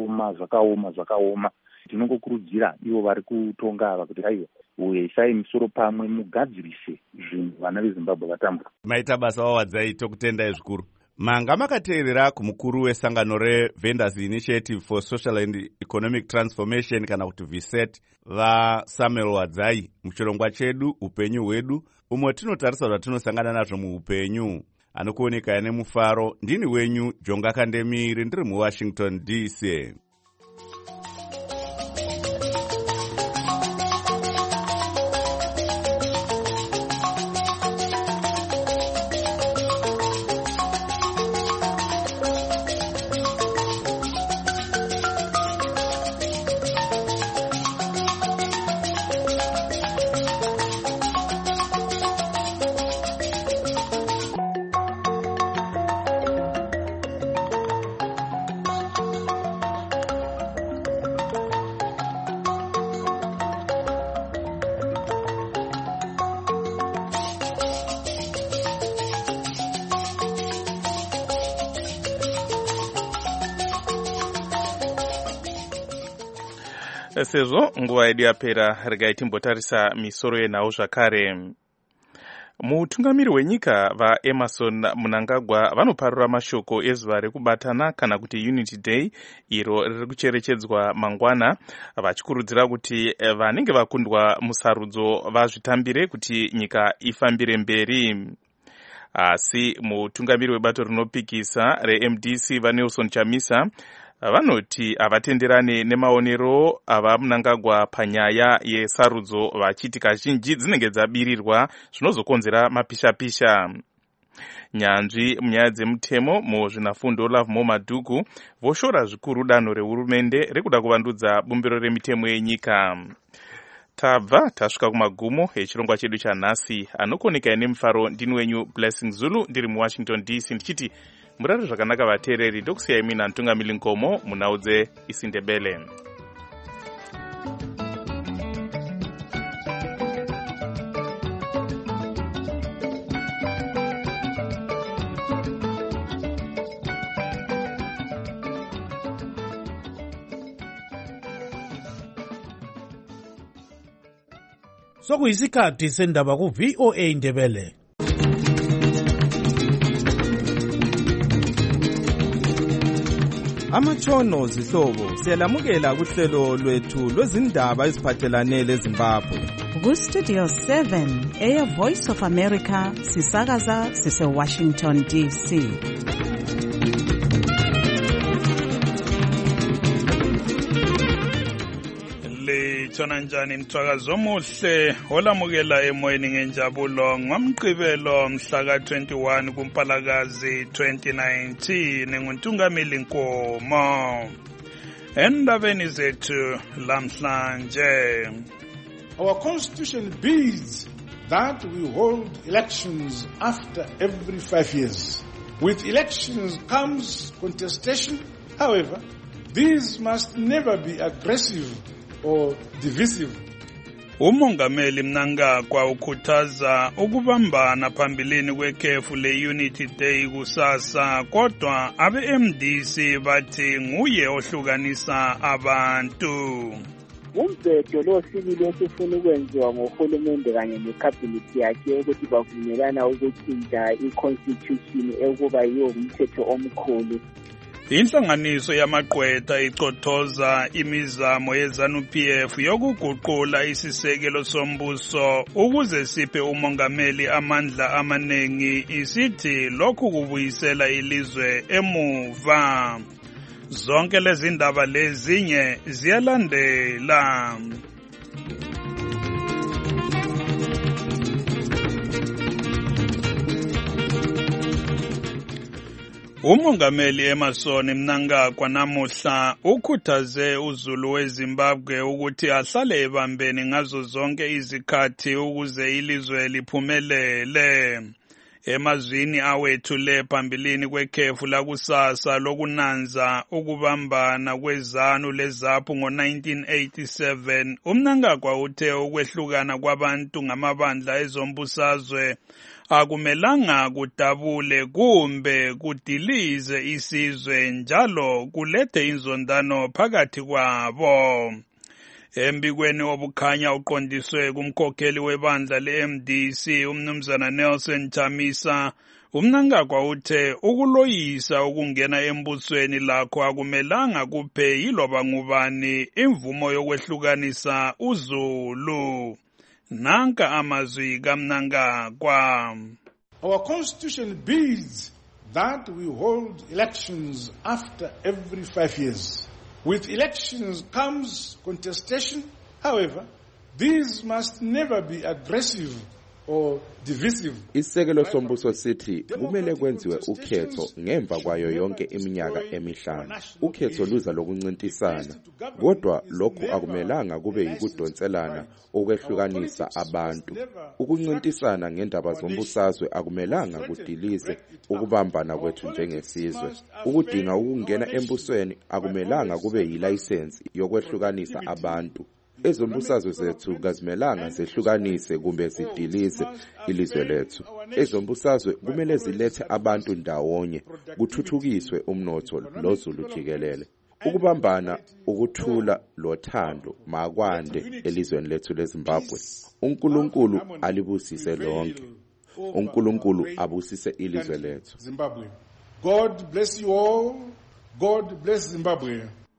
zvakaoma. Tinongokurudzira ivo vari kutonga ava kuti aiwa, uisai misoro pamwe mugadzirise zvinhu vana veZimbabwe vatambura. Maita basa wawadzai, tokutendai zvikuru. Manga makateerera kumukuru wesangano reVendors Initiative for Social and Economic Transformation kana kuti VSET vaSamuel Wadzai muchirongwa chedu upenyu hwedu, umwe tinotarisa zvatinosangana nazvo muupenyu. Anokuoneka nemufaro, ndini wenyu Jonga Kandemiri, ndiri muWashington DC. Sezvo nguva yedu yapera, regai timbotarisa misoro yenhau zvakare. Mutungamiri wenyika vaEmmerson Mnangagwa vanoparura mashoko ezuva rekubatana kana kuti Unity Day, iro riri kucherechedzwa mangwana, vachikurudzira kuti vanenge vakundwa musarudzo vazvitambire kuti nyika ifambire mberi. Asi mutungamiri webato rinopikisa reMDC vaNelson Chamisa vanoti havatenderane nemaonero avaMnangagwa panyaya yesarudzo, vachiti kazhinji dzinenge dzabirirwa zvinozokonzera mapisha-pisha. Nyanzvi munyaya dzemutemo muzvinafundo Lovemore Madhuku voshora zvikuru danho rehurumende rekuda kuvandudza bumbiro remitemo yenyika. Tabva tasvika kumagumo echirongwa chedu chanhasi. Anokoneka nemufaro, ndini wenyu Blessing Zulu, ndiri muWashington DC, ndichiti murare zvakanaka vateereri, ndokusiyai mina Ntungamili Nkomo munaudze isindebele. sokuyisikhathi sendaba ku-VOA Indebele. Amatshono zihlobo siyalamukela kuhlelo lwethu lwezindaba eziphathelane leZimbabwe. Ku-Studio 7 Air Voice of America sisakaza sise-Washington DC. Litshona njani mthwakazi omuhle olamukela emoyeni ngenjabulo ngomgqibelo mhla ka-21 kuMpalakazi 2019 nguNtungameli Nkomo. Endabeni zethu lamhlanje, our constitution bids that we hold elections after every 5 years. With elections comes contestation. However, these must never be aggressive or divisive. Umongameli Mnangagwa ukhuthaza ukubambana phambilini kwekhefu le-Unity Day kusasa, kodwa abe-MDC bathi nguye ohlukanisa abantu. Umbhedo lo sibili osifuna ukwenziwa ngohulumende kanye nekhabhinethi yakhe ukuthi bavumelana ukuthinta i-constitution ekuba yiwo umthetho omkhulu. Inhlanganiso yamagqwetha icothoza imizamo ye-ZANU-PF yokuguqula isisekelo sombuso ukuze siphe umongameli amandla amaningi, isithi lokhu kubuyisela ilizwe emuva. Zonke lezi ndaba lezinye ziyalandela. Umongameli Emmerson Mnangagwa namuhla ukhuthaze uZulu weZimbabwe ukuthi ahlale ebambeni ngazo zonke izikhathi ukuze ilizwe liphumelele. Emazwini awethule phambilini kwekhefu lakusasa lokunanza ukubambana kwezanu leZAPU ngo-1987, uMnangagwa uthe ukwehlukana kwabantu ngamabandla ezombusazwe akumelanga kudabule kumbe kudilize isizwe, njalo kulethe inzondano phakathi kwabo. Embikweni obukhanya uqondiswe kumkhokheli webandla le-MDC umnumzana Nelson Chamisa, uMnangagwa uthe ukuloyisa ukungena embusweni lakho akumelanga kuphe yiloba ngubani imvumo yokwehlukanisa uZulu. Nanka amazwi kaMnangagwa. Our constitution bids that we hold elections after every 5 years. With elections comes contestation. However, these must never be aggressive or divisive. Isekelo sombuso sithi kumele kwenziwe ukhetho ngemva kwayo yonke iminyaka emihlanu. Ukhetho luza lokuncintisana, kodwa lokhu akumelanga kube yikudonselana okwehlukanisa abantu. Ukuncintisana ngendaba zombusazwe akumelanga kudilize ukubambana kwethu njengesizwe. Ukudinga ukungena embusweni akumelanga kube yilayisensi yokwehlukanisa abantu. Ezombusazwe zethu kazimelanga zehlukanise kumbe zidilize ilizwe lethu. Ezombusazwe kumele zilethe abantu ndawonye, kuthuthukiswe umnotho loZulu jikelele. Ukubambana, ukuthula lothando makwande elizweni lethu leZimbabwe. uNkulunkulu alibusise lonke. uNkulunkulu abusise ilizwe lethu. God bless you all. God bless Zimbabwe.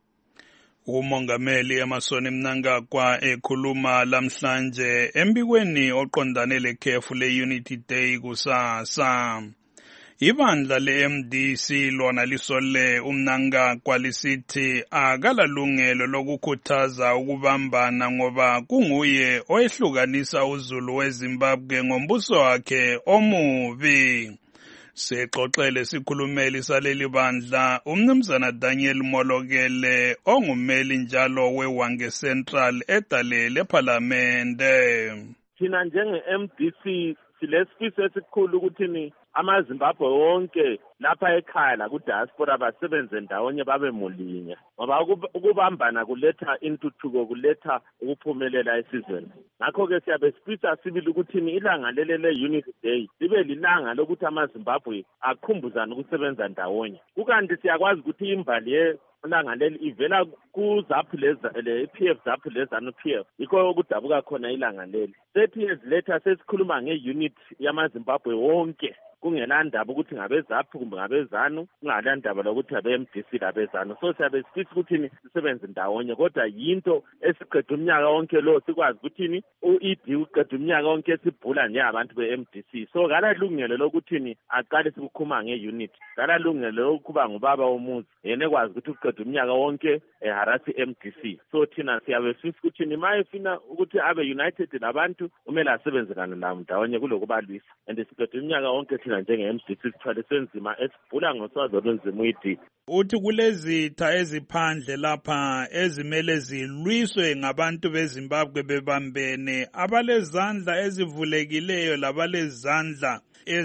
Umongameli Emmerson Mnangagwa ekhuluma lamhlanje embikweni oqondane lekhefu le-Unity Day kusasa. Ibandla le-MDC lona lisole uMnangagwa lisithi akalalungelo lokukhuthaza ukubambana ngoba kunguye oyehlukanisa uZulu weZimbabwe ngombuso wakhe omubi. Sexoxele sikhulumeli saleli bandla umnumzana Daniel Molokele ongumeli njalo weWange Central edale leParliamente. Thina njenge-MDC silesifiso esikhulu ukuthi amaZimbabwe wonke lapha ekhaya la ku-diaspora basebenze ndawonye babe mulinye, ngoba ukubambana kuletha intuthuko, kuletha ukuphumelela esizweni. Ngakho-ke siyabe sifisa sibili ukuthi ilanga leli le-Unity Day libe lilanga lokuthi amaZimbabwe akhumbuzane ukusebenza ndawonye. Kukanti siyakwazi ukuthi imbali ilanga leli ivela ku-ZAPU le-PF ZAPU le-ZANU-PF, yikho okudabuka khona ilanga leli. 30 years later sesikhuluma nge-unit yamaZimbabwe wonke, kungela ndaba ukuthi ngabe ZAPU kumbe ngabe ZANU, kungala ndaba lokuthi ngabe MDC labe ZANU. So siyabe sifisa ukuthi sisebenze ndawonye, kodwa yinto esiqeda umnyaka wonke lo sikwazi ukuthi u-ED uqeda umnyaka wonke sibhula njengabantu be-MDC. So kalalungelo lokuthi aqale sikukhuma nge-unit, kalalungelo lokuba ngubaba womuzi yena ekwazi ukuthi uqeda umnyaka wonke eharasi MDC. So thina siyabe sifisa ukuthi ma efuna ukuthi abe united nabantu kumele asebenzelane nabo ndawonye kulokubalwisa, and siqeda umnyaka wonke thina njenge-MDC sithwale senzima esibhula ngoswazi olunzima uyidi. Uthi kulezitha eziphandle lapha ezimele zilwiswe ngabantu beZimbabwe bebambene, abalezandla ezivulekileyo labalezandla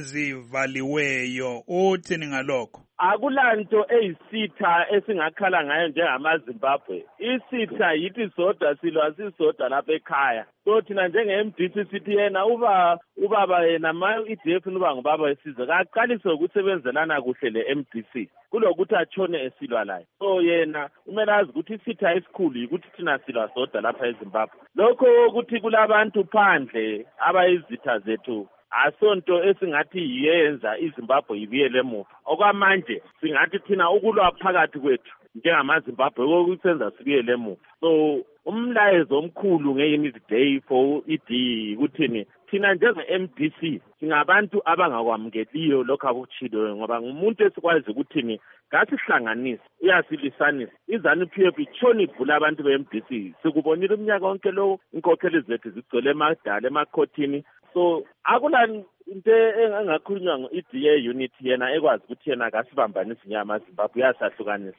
ezivaliweyo. Uthini ngalokho? Akulanto eyisitha esingakhala ngayo njengamaZimbabwe. Isitha yithi sodwa silwa sisodwa lapha ekhaya. So thina njenge-MDC sithi yena ubaba yena ma-EDF uba ngubaba wesizwe kaqalise ukusebenzelana kuhle le-MDC kulokuthi atshone esilwa layo. So yena kumele azi ukuthi isitha esikhulu yikuthi thina silwa sodwa lapha eZimbabwe. Lokho ukuthi kulabantu phandle abayizitha zethu asonto esingathi yiyenza iZimbabwe ibuyele emuva. Okwamanje singathi thina ukulwa phakathi kwethu njengamaZimbabwe kokusenza sibuyele emuva. So umlayezo omkhulu nge-Unity Day for ED ukuthi thina njenge-MDC singabantu abangakwamukeliyo lokho akutshiloyo, ngoba ngumuntu esikwazi ukuthi ngasihlanganisa uyasilisanisa. iZANU-PF itshona ivula abantu be-MDC. Sikubonile umnyaka wonke lo inkokheli zethu zigcwele emadala emakhothini. So akula into engakhulunywa ngo-ED unity yena ekwazi ukuthi yena kasibambanisi nyamaZimbabwe uyasahlukanisa.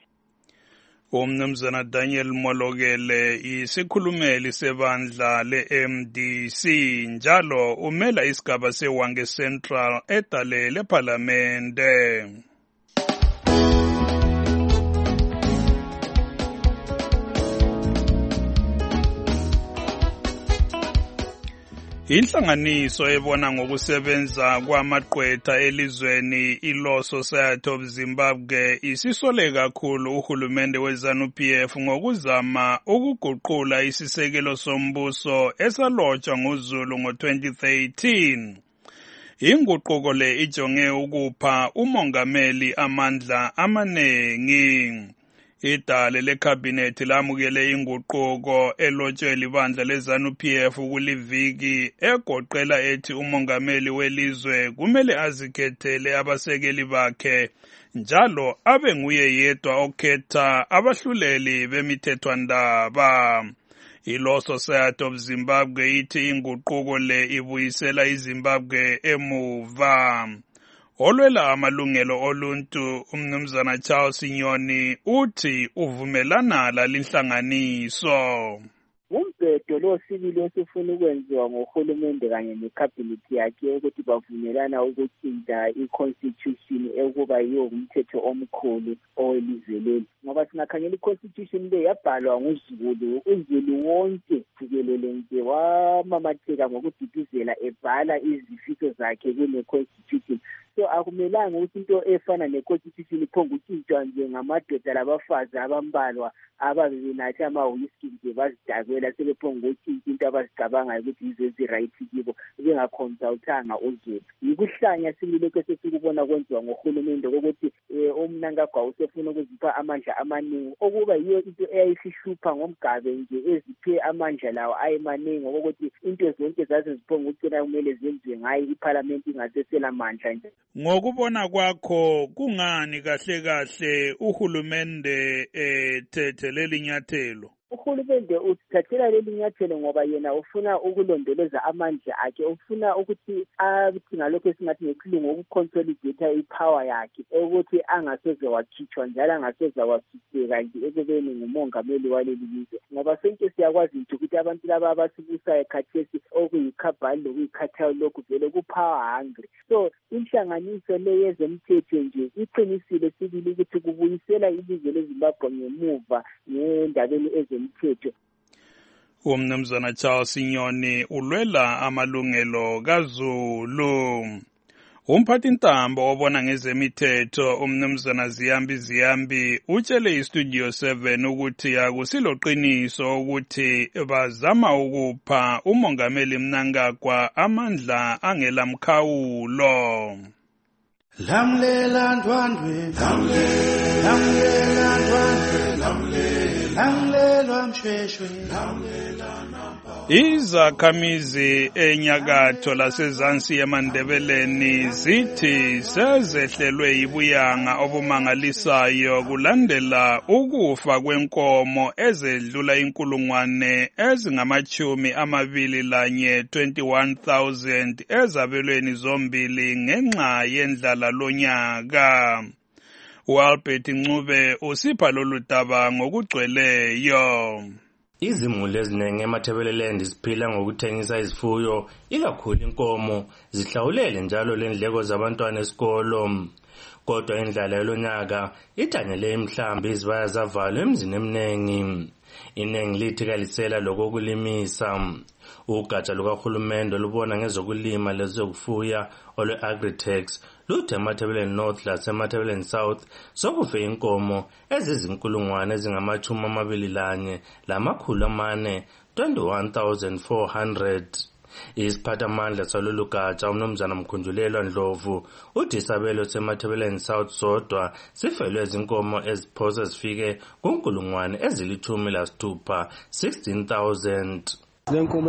Umnumzana Daniel Molokele isikhulumeli sebandla le-MDC njalo umela isigaba seWange Central edale leParlamente. Inhlanganiso ebona ngokusebenza kwamaqwetha elizweni iLaw Society of Zimbabwe isisole kakhulu uhulumende weZANU-PF ngokuzama ukuguqula isisekelo sombuso esalotshwa nguZulu ngo-2013. Inguquko le ijonge ukupha umongameli amandla amanengi. Idale lekhabhinethi lamukele inguquko elotshwe libandla leZANU-PF kuliviki egoqela ethi umongameli welizwe kumele azikhethele abasekeli bakhe njalo abe nguye yedwa okhetha abahluleli bemithethwandaba. iLaw Society of Zimbabwe ithi inguquko le ibuyisela iZimbabwe emuva. Olwela amalungelo oluntu umnumzana Charles Nyoni uthi uvumelana lalinhlanganiso. Umbhedo lo sibili osifuna ukwenziwa ngohulumende kanye nekhabhinethi yakhe ukuthi bavumelana ukutshintsha i-constitution ekuba yiyo umthetho omkhulu owelizwe leli. Ngoba singakhangela i-constitution le yabhalwa nguZulu, uZulu wonke jikelele nje wamamatheka ngokudidizela ebhala izifiso zakhe kule constitution. So akumelanga ukuthi into efana ne-constitution iphonga utshintshwa nje ngamadoda labafazi abambalwa ababe benatha ama-whisky nje bazidakwela sebephonga utshintsha into abazicabangayo ukuthi yizo ezi-right kibo bengaconsultanga uZulu. Yikuhlanya similokho sesikubona kwenziwa ngohulumende kokuthi uMnangagwa usefuna ukuzipha amandla amaningi okuba yiyo into eyayisihlupha ngomgabe nje eziphe amandla lawo ayemaningi okokuthi into zonke zaze ziphonga ukucina kumele zenziwe ngayo iParliament ingasesela mandla nje. Ngokubona kwakho kungani kahle kahle uhulumende ethethe leli nyathelo? uhulumende uthathela leli nyathelo ngoba yena ufuna ukulondoloza amandla akhe, ufuna ukuthi athi ngalokho esingathi ngesilungu ukuconsolidate ipower yakhe, ukuthi angasoze wakhitshwa njalo angasoze wasuseka nje ekubeni ngumongameli waleli lizwe, ngoba sonke siyakwazi nje ukuthi abantu laba abasibusayo khathesi okuyikhabhali lokuyikhathayo lokhu vele ku-power hungry. So inhlanganiso le yezomthetho nje iqinisile sibili ukuthi kubuyisela ilizwe leZimbabwe ngemuva ngendabeni ezomthetho. Umnumzana Charles Nyoni ulwela amalungelo kaZulu. Umphathintambo obona ngezemithetho umnumzana Ziyambi utshele iStudio 7 ukuthi akusiloqiniso ukuthi bazama ukupha umongameli Mnangagwa amandla angelamkhawulo. Lamlela ndwandwe, lamlela ndwandwe, lamlela mshweshwe, lamlela nampa. Izakhamizi enyakatho lasezansi eMandebeleni zithi sezehlelwe yibuyanga obumangalisayo kulandela ukufa kwenkomo ezedlula 21,000 ezabelweni zombili ngenxa yendlala lonyaka. Albert Ncube usipha lolu daba ngokugcweleyo. Izimuli eziningi eMatabeleland ziphila ngokuthengisa izifuyo, ikakhulu inkomo, zihlawulele njalo lendleko zabantwana esikolo. Kodwa indlala yolonyaka idanyele imihlambi izibaya zavalwa emizini eminingi. Iningi lithi kalisela lokulimisa. Ugatsha lukahulumende olubona ngezokulima lezokufuya olwe-Agritex luthe eMatabeleland North laseMatabeleland South sokufe inkomo ezizinkulungwane 21,400. Isiphathamandla salolu gatsha umnumzana Mkhunjulelwa Ndlovu uthi isabelo seMatabeleland South sodwa sifelwe izinkomo eziphosa zifike kunkulungwane ezili-16,000 16,000. Zenkomo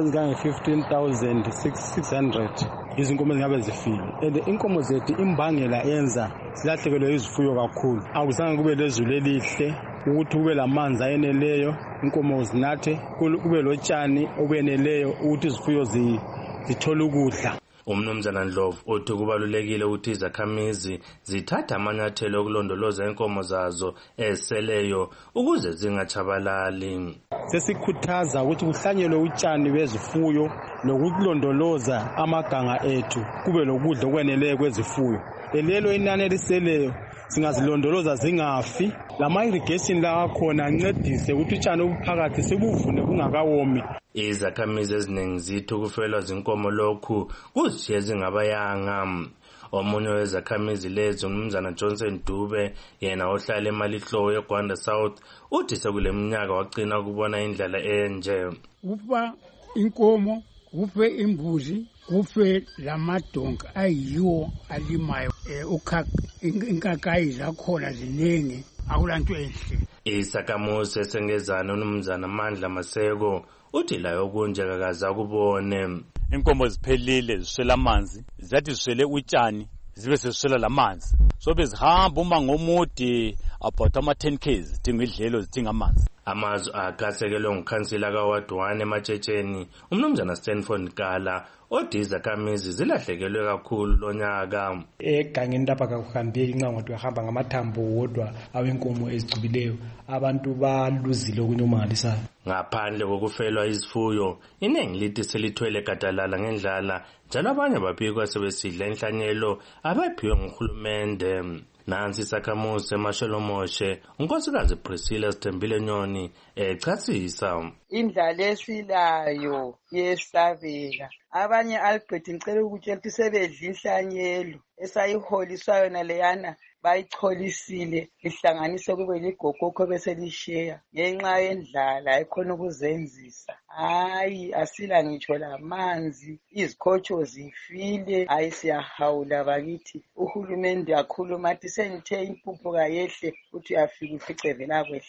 ezingange-15,600 izinkomo ezingabe zifile, and inkomo zethu imbangela yenza silahlekelwe izifuyo kakhulu. Akuzange kube lezulu elihle ukuthi kube lamanzi ayeneleyo inkomo zinathe, kube lotshani obeneleyo ukuthi izifuyo zithole ukudla. Umnumzana Ndlovu uthi kubalulekile ukuthi izakhamizi zithatha amanyathelo okulondoloza inkomo zazo eziseleyo ukuze zingatshabalali. Sesikhuthaza ukuthi kuhlanyelwe utshani bezifuyo nokulondoloza amaganga ethu kube lokudla okweneleyo kwezifuyo. Lelo inani eliseleyo singazilondoloza zingafi. Lama irrigation la khona ancedise ukuthi utshani obuphakathi sibuvune bungakawomi. Izakhamizi eziningi zithi ukufelwa zinkomo lokhu kuzishiye zingabayanga. Omunye wezakhamizi lezo umnumzana Johnson Dube yena ohlala eMalihlowo eGwanda South uthi sekule minyaka wagcina ukubona indlala enje. Ufa inkomo, ufe imbuzi, kufe lamadonka ayiwo alimayo inkakayi zakhona ziningi akulanto enhle. Isakhamuzi esengezana umnumzana Mandla Maseko uthi layo kunje kakaza kubone. Inkomo ziphelile ziswela amanzi, zathi ziswele utshani zibe seziswela lamanzi, so bezihamba uma ngomude about ama-10 km zidinga idlelo zidinga amanzi. Amazwi akasekelwe ngukhansila kaWard1 eMatshetsheni umnumzana Stanford Gala othi izakhamizi zilahlekelwe kakhulu lonyaka. Egangeni lapha kakuhambeki incango tuhamba ngamathambo wodwa awenkomo ezigcubileyo, abantu baluzile okunyumalisayo. Ngaphandle kokufelwa izifuyo, iningi lithi selithwele gadalala ngendlala, njalo abanye babikwa sebesidla inhlanyelo abaphiwe nguhulumende. Nansi isakhamuzi eMasholomoshe unkosikazi Priscilla Sithembile Nyoni echasisa. Indlala esilayo yesabela. Abanye Albert ngicela ukutshela ukuthi sebedla inhlanyelo esayiholiswa yona leyana bayicholisile ihlanganise kube ligogokho bese lisheya ngenxa yendlala ayikhona ukuzenzisa. Hayi asila ngitsho lamanzi, izikhotsho zifile. Hayi siyahawula bakithi uhulumende akhuluma athi sengithe impuphu kayehle uthi uyafika ufice vela kwehla.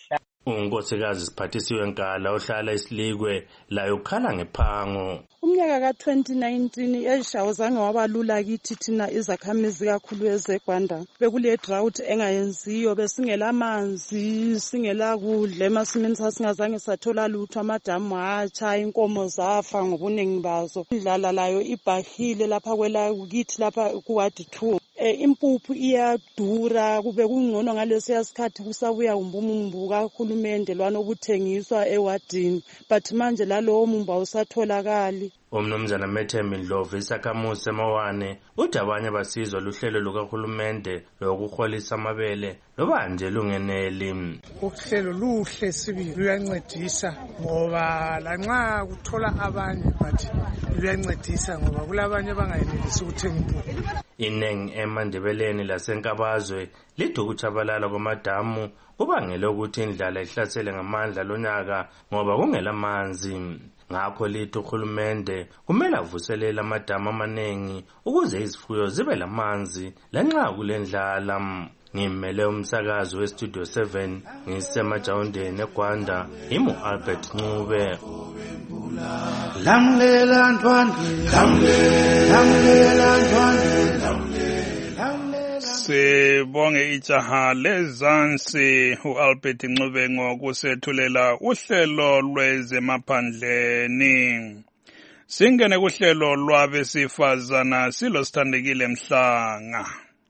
unkosikazi Siphathisiwe Nkala ohlala Isilikwe laye ukhala ngephango. Umnyaka ka-2019 eshawo zange wabalula kithi thina izakhamizi kakhulu ezeGwanda. Bekule drought engayenziyo, besingela amanzi, singela kudla, emasimini sasingazange sathola lutho, amadamu atsha, inkomo zafa ngobuningi bazo. Indlala layo ibhahile lapha kwela kithi lapha kuward 2. Impuphu iyadura, kube kungcono ngalesiya sikhathi kusabuya umbumbu kahulumende lwana obuthengiswa ewadini, but manje lalowo mumbu awusatholakali. Umnumzana Methembi Ndlovu isakhamuzi seMawane uthi abanye basizwa luhlelo lukahulumende lokuholisa amabele loba nje lungeneli. Uhlelo luhle sibili luyancedisa ngoba lanxa kuthola abanye but luyancedisa ngoba kulabanye abangayenelisi ukuthenga impuphu. Inengi eMandebeleni laseNkabazwe lithi ukutshabalala kwamadamu kubangela ukuthi indlala ihlasele ngamandla lonyaka ngoba kungela manzi. Ngakho lithi uhulumende kumele avuselele amadamu amaningi ukuze izifuyo zibe lamanzi lanxa kulendlala. Ngimele umsakazi weStudio 7 ngisemajawundeni eGwanda imu Albert Ncube. Lamlela ntwandwe, lamlela ntwandwe. Sibonge ijaha lezansi uAlbert Ncube ngokusethulela uhlelo lwezemaphandleni. Singene kuhlelo lwabesifazana silosithandekile Mhlanga.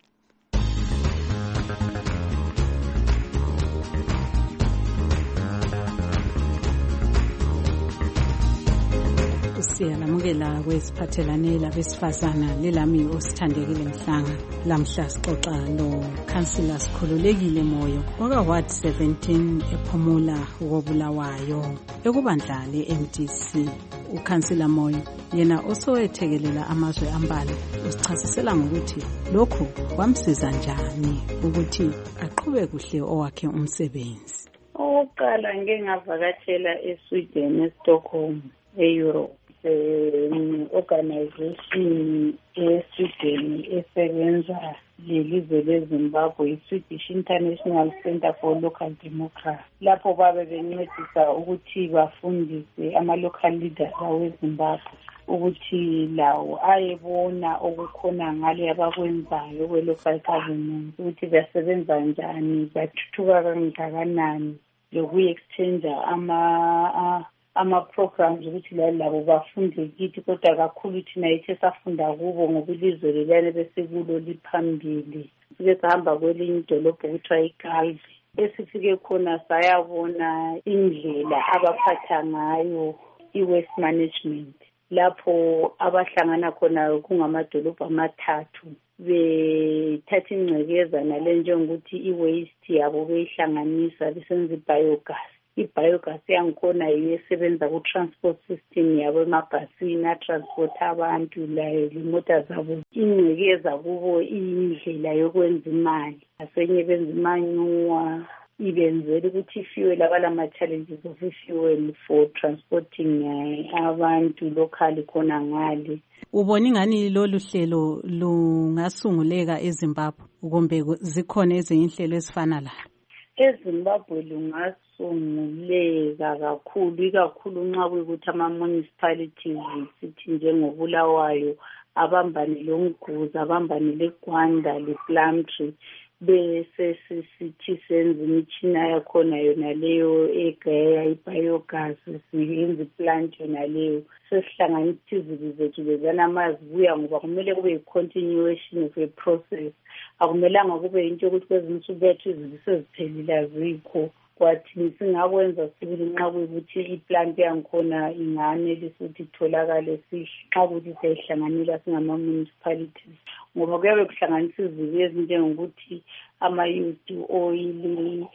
Siyalamukela kwesiphathelane labesifazana lelami osithandekile Mhlanga. Lamhla sixoxa lo-Councillor Sikhululekile Moyo waka-Ward 17 ePhumula koBulawayo ekubandla le-MDC. uCouncillor Moyo yena osowethekelela amazwe ambalwa usichasisela ngokuthi lokhu kwamsiza njani ukuthi aqhube kuhle owakhe umsebenzi. Oqala ngeke ngavakatshela eSweden eStockholm eEurope. Organization eSweden esebenza lelizwe leZimbabwe, iSwedish International Center for Local Democracy. Lapho babe bencedisa ukuthi bafundise ama-local leaders aweZimbabwe ukuthi lawo ayebona okukhona ngale abakwenzayo kwe-local government, ukuthi basebenza njani, bathuthuka kangakanani, lokuyi-exchange ama-programs ukuthi labo bafunde kithi, kodwa kakhulu thina yithe safunda kubo ngoba ilizwe lelane besekulo liphambili. Sike sahamba kwelinye idolobho okuthiwa iGalvi, esifike khona sayabona indlela abaphatha ngayo i-waste management, lapho abahlangana khona kungamadolobho amathathu bethatha ingcekeza nale njengokuthi i-waste yabo beyihlanganisa besenza i-biogas. I-biogas yangikhona iyesebenza ku-transport system yabo emabhasini atransporta abantu layo limota zabo. Ingcekeza kubo iyindlela yokwenza imali, asenye benza imanyuwa, ibenzela ukuthi ifuel abalama-challenges of ifuel for transporting abantu locally khona ngale. Ubona ingani lolu hlelo lungasunguleka eZimbabwe kumbe zikhona ezinye inhlelo ezifana lalo? eZimbabwe lungasunguleka kakhulu, ikakhulu nxa kuyikuthi ama-municipalities sithi njengobulawayo abambane loMguzi, abambane leGwanda, lePlumtree, bese sithi senza imitshina yakhona yona leyo egaya ibiogas, siyenza iplant yona leyo, sesihlanganisa izibi zethu bezana amazibuya, ngoba kumele kube yi-continuation of a process. Akumelanga kube into yokuthi kwezinye insuku bethu izibi seziphelile azikho, kwathi singakwenza sibili nxa kuyikuthi iplant yangikhona inganelisa ukuthi itholakale sihle nxa kuthi siyayihlanganela singama-municipalities, ngoba kuyabe kuhlanganisa izibi ezinjengokuthi ama-used oil,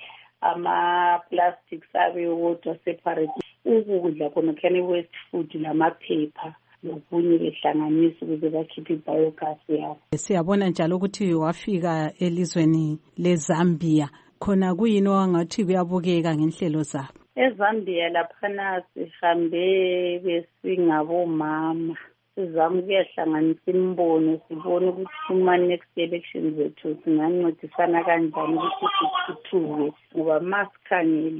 ama-plastics abe wodwa separate, ukudla khona kuyane i-waste food lamaphepha lokunye behlanganisa ukuze bakhiphe i-biogas yabo. Siyabona njalo ukuthi wafika elizweni leZambia, khona kuyini wangathi kuyabukeka ngenhlelo zabo? EZambia laphana sihambe besingabomama, sizama ukuyahlanganisa imbono, sibone ukuthi kuma-next elections zethu singancedisana kanjani ukuthi sithuthuke, ngoba masikhangele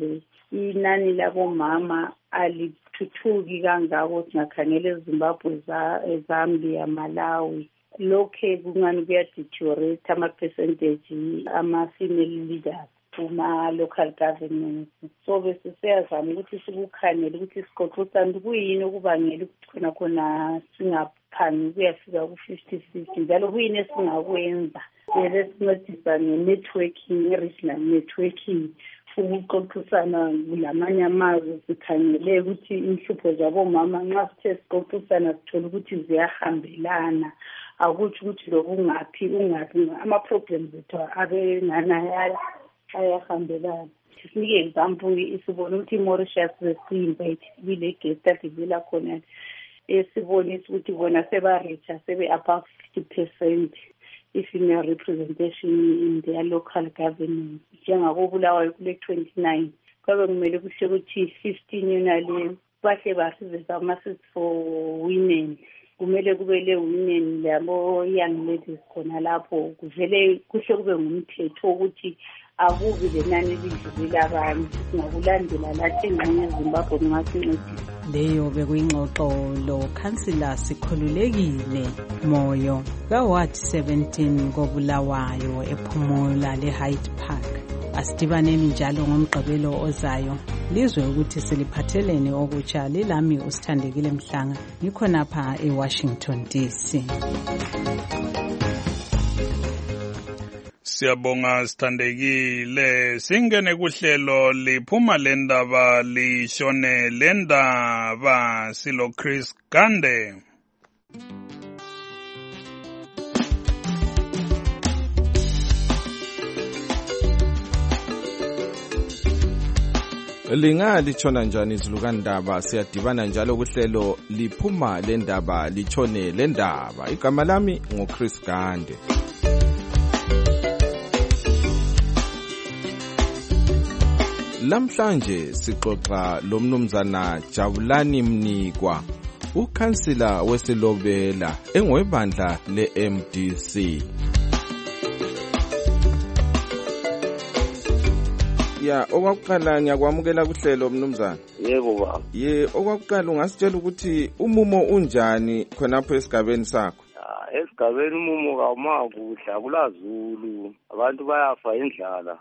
inani labomama alithuthuki kangako singakhangela eZimbabwe, eZambia, Malawi. Lokhe kungani kuyadeteriorate ama-percentage ama-female leaders kuma-local governments. So bese siyazama ukuthi sikukhangele ukuthi siqoqosane kuyini okubangela ukuthi khona singaphangi kuyafika ku-50-50, njalo kuyini esingakwenza sincedisa nge-networking, i-regional networking, ukuxoxisana kulamanye amazwe, sikhangele ukuthi inhlupho zabomama nxa sithe siqoxisana sithole ukuthi ziyahambelana. Akutsho ukuthi loku ungaphi ama-problems ethu abengana ayahambelana. Sinike example, sibone ukuthi iMauritius siyinvite bile guest adivela khona, sibonisa ukuthi bona seba-richa sebe-above 50% i-female representation in their local government. Njengako Bulawayo kule 29 kwabe kumele kuhle ukuthi 15 yonale bahle basizeza ama-seats for women. Kumele kube le women labo young ladies khona lapho kuvele kuhle kube ngumthetho ukuthi akubi lenani elidlulile abanye, singakulandela lathi engxenye eZimbabwe ngasincedisa. Leyo bekuyingxoxo lo Councillor Sikhululekile Moyo ka-Ward 17 koBulawayo ePhumula le-Hyde Park. Asidibaneni njalo ngomgqibelo ozayo lizwe ukuthi siliphathelene okutsha. Lilami uSithandekile Mhlanga, ngikhonapha eWashington DC. Siyabonga Sithandekile. Singene kuhlelo liphuma lendaba lishone lendaba silo Chris Gande. Lingatshona njani izilukandaba? Siyadibana njalo kuhlelo liphuma lendaba litshone lendaba. Igama lami ngoChris Gande. Lamhlanje sixoxa lomnumzana Jabulani Mnikwa, ukhansila weSilobela engwebandla le-MDC. Ya okwakuqala ngiyakwamukela kuhlelo mnumzana. Yebo baba. Okwakuqala ungasitshela ukuthi umumo unjani khonapho esigabeni sakho? Esigabeni umumo kawumakudla kulazulu, abantu bayafa indlala,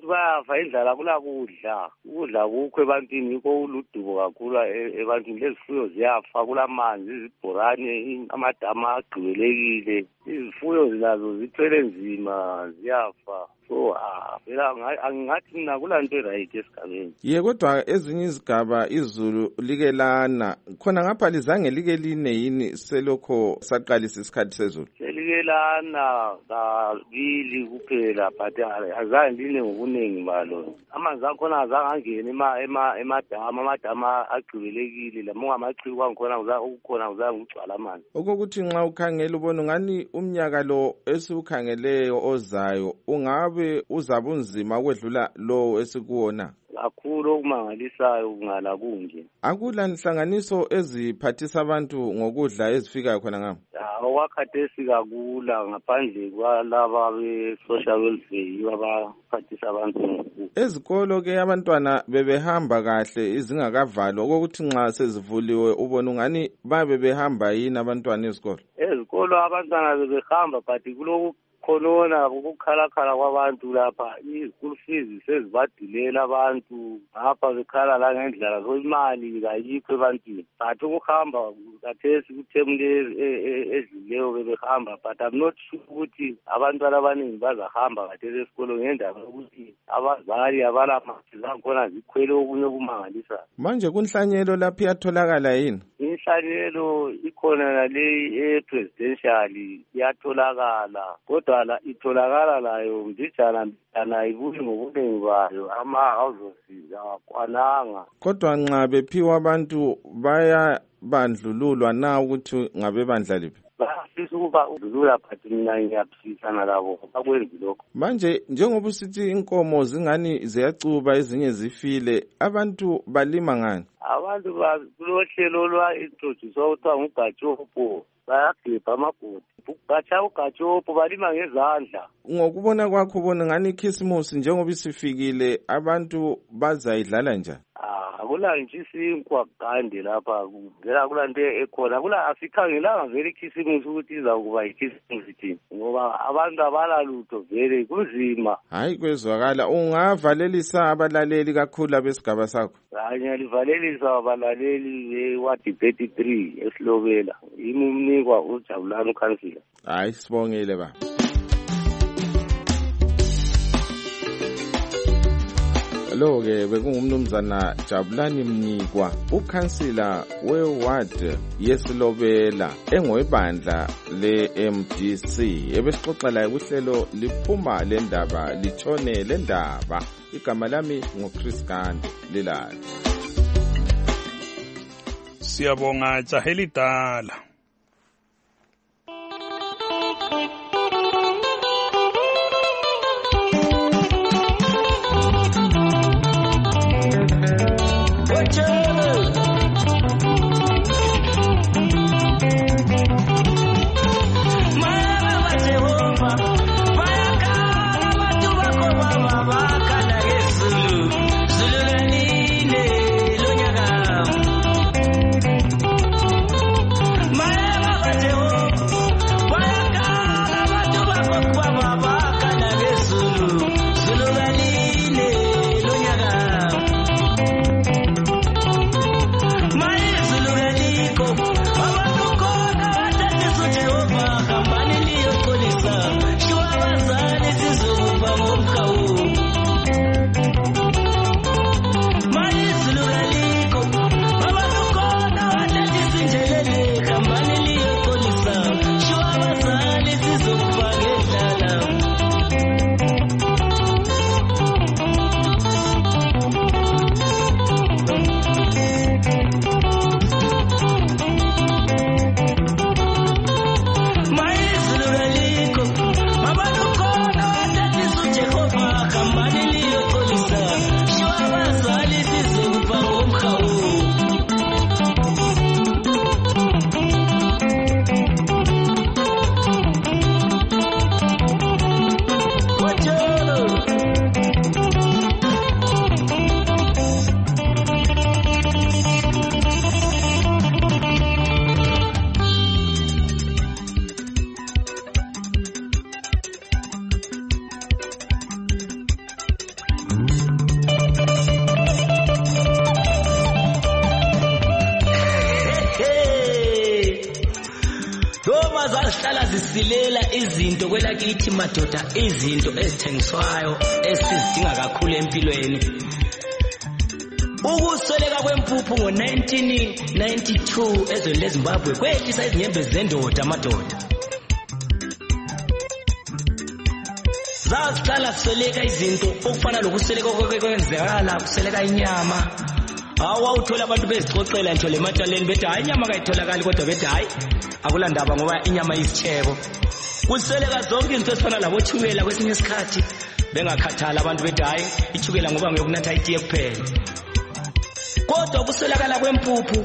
kulakudla, ukudla kukho ebantwini yikho uludubo kakhulu ebantwini. Lezifuyo ziyafa, kulamanzi, izibhorane, amadamu agqibelekile, izifuyo nazo zithwele nzima ziyafa. So phela angathi mina kulanto right esigabeni. Kodwa ezinye izigaba izulu likelana khona ngapha lizange like line yini selokho saqalisa isikhathi sezulu? Selikelana kabili kuphela but azange line ngokuningi balo. Amanzi akhona azange angene amadamu agqibelekile, lamungamachiki kwangikhona ukukhona uzange ugcwala amanzi. Okokuthi nxa ukhangela ubona ngani umnyaka lo esiukhangeleyo ozayo ungabe uzabe unzima ukwedlula lo esikuwona? Kakhulu okumangalisayo kungala kunje. Akula nhlanganiso eziphathisa abantu ngokudla ezifika khona ngapha? Okwakhathesi kakula ngaphandle kwalaba be-social welfare abaphathisa abantu ngokudla. Ezikolo ke abantwana bebehamba kahle izingakavalwa, okokuthi nxa sezivuliwe ubona ungani babe behamba yini abantwana ezikolo? Ezikolo abantwana bebehamba but kuloku khonona ukukhalakhala kwabantu lapha, i-school fees sezibadilela abantu ngapha bekhala la ngendlela, so imali kayikho ebantwini. But ukuhamba kathesi kuthemu edluleyo bebehamba, but I'm not sure ukuthi abantwana abaningi bazahamba kathesi esikolo ngendaba yokuthi abazali abalamali zakhona zikhwele okunye okumangalisayo. Manje kunhlanyelo lapho iyatholakala yini? Inhlanyelo ikhona naleyi e-presidential iyatholakala, kodwa itholakala layo mbijana ibuye ngobunengi bayo, ama-houses awakwananga. Kodwa nxa bephiwa abantu bayabandlululwa na ukuthi ngabe bandla liphi? ngiyafisa ukuba udlula phathi mina ngiyaphisana labo bakwenzi lokho. Manje njengoba usithi inkomo zingani ziyacuba ezinye zifile, abantu balima ngani? Abantu kulohlelo lwa-introduce okuthiwa nguGatshopo bayagebha amabhodi. Batsha uGatshopo balima ngezandla. Ngokubona kwakho ubona ngani ikhisimusi njengoba isifikile abantu bazayidlala njani? Akula nje isinkwa kande lapha vela kula nto ekhona akula asikhangelanga vele ikhisimusi ukuthi izakuba ikhisimusi thina ngoba abantu abalalutho vele kunzima. Hayi kwezwakala, ungavalelisa abalaleli kakhulu abesigaba sakho? Ngiyalivalelisa abalaleli be-Ward 33 eSilobela yimi umnikwa uJabulani ukhansila. Hayi sibongile ba. Lo-ke bekungumnumzana Jabulani Mnikwa, ukhansila we-Ward yeSilobela engowebandla le-MDC ebesixoxa laye kuhlelo liphuma le ndaba litshone le ndaba. Igama lami nguChris Gande Lilali. Siyabonga Tsahelidala. Silela izinto kwelakithi madoda, izinto ezithengiswayo esizidinga kakhulu empilweni. Ukusweleka kwempuphu ngo-1992 ezweni leZimbabwe kwehlisa izinyembezi zendoda madoda. Zasiqala kusweleka izinto okufana lokusweleka okwenzekala, kusweleka inyama. Awawuthola abantu bezicocela nje lematshaleni bethi hayi inyama kayitholakali, kodwa bethi hayi akula ndaba ngoba inyama yisitheko. Kusweleka zonke izinto ezifana labothukela kwesinye isikhathi bengakhathala abantu bethi hayi ithukela ngoba ngiyokunatha itiye kuphela. Kodwa kuswelakala kwempuphu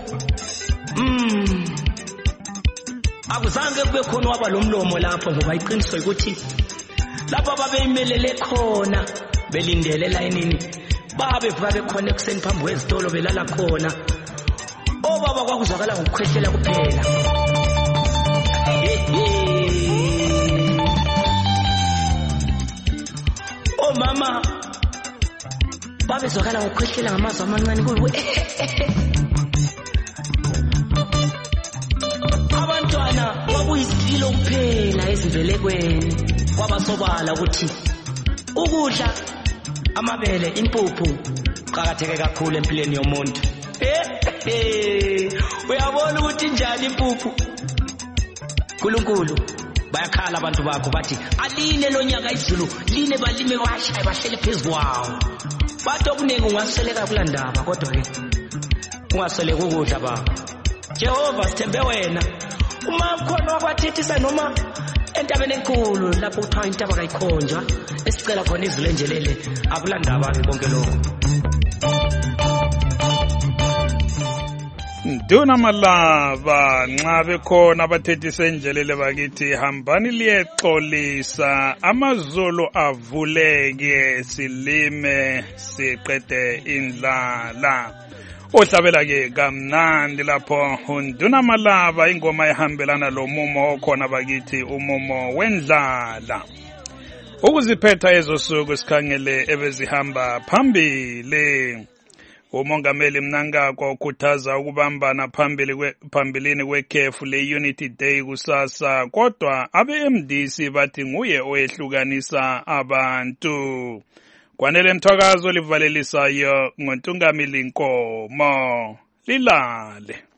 akuzange kube khona waba lomlomo lapho, ngoba iqiniso ukuthi lapho ababeyimelele khona belindele elayinini babe khona ekuseni phambi kwezitolo belala khona. Obaba kwakuzwakala ngokukhwehlela kuphela. Omama babezwakala ngokukhwehlela ngamazwi amancane kuwe. Abantwana kwakuyisilo kuphela ezibelekweni, kwabasobala ukuthi ukudla amabele impuphu qhakatheke kakhulu empilweni yomuntu. Uyabona ukuthi njani impuphu. Nkulunkulu bayakhala abantu bakho bathi aline lo nyaka izulu line balime kwashaya bahlele phezukwawo. Bathi okuningi ungasweleka kula ndaba, kodwa ke ungasweleka ukudla baba. Jehova sithembe wena uma khona wakwathethisa noma entabeni enkulu lapho kuthiwa intaba kayikhonjwa esicela khona izulu enjelele akulandaba-ke konke lokho. Nduna Malava nxa bekhona abathethisa enjelele bakithi hambani liyexolisa amazulu avuleke silime siqede indlala. Ohlabela-ke kamnandi lapho uNduna Malava ingoma ehambelana lomumo okhona bakithi umumo wendlala. Ukuziphetha ezosuku sikhangele ebezihamba phambili. Umongameli Mnangagwa ukhuthaza ukubambana phambilini kwekhefu le-Unity Day kusasa, kodwa abe-MDC bathi nguye oyehlukanisa abantu. Kwanele Mthwakazo livalelisayo ngoNtungamili Nkomo. Lilale.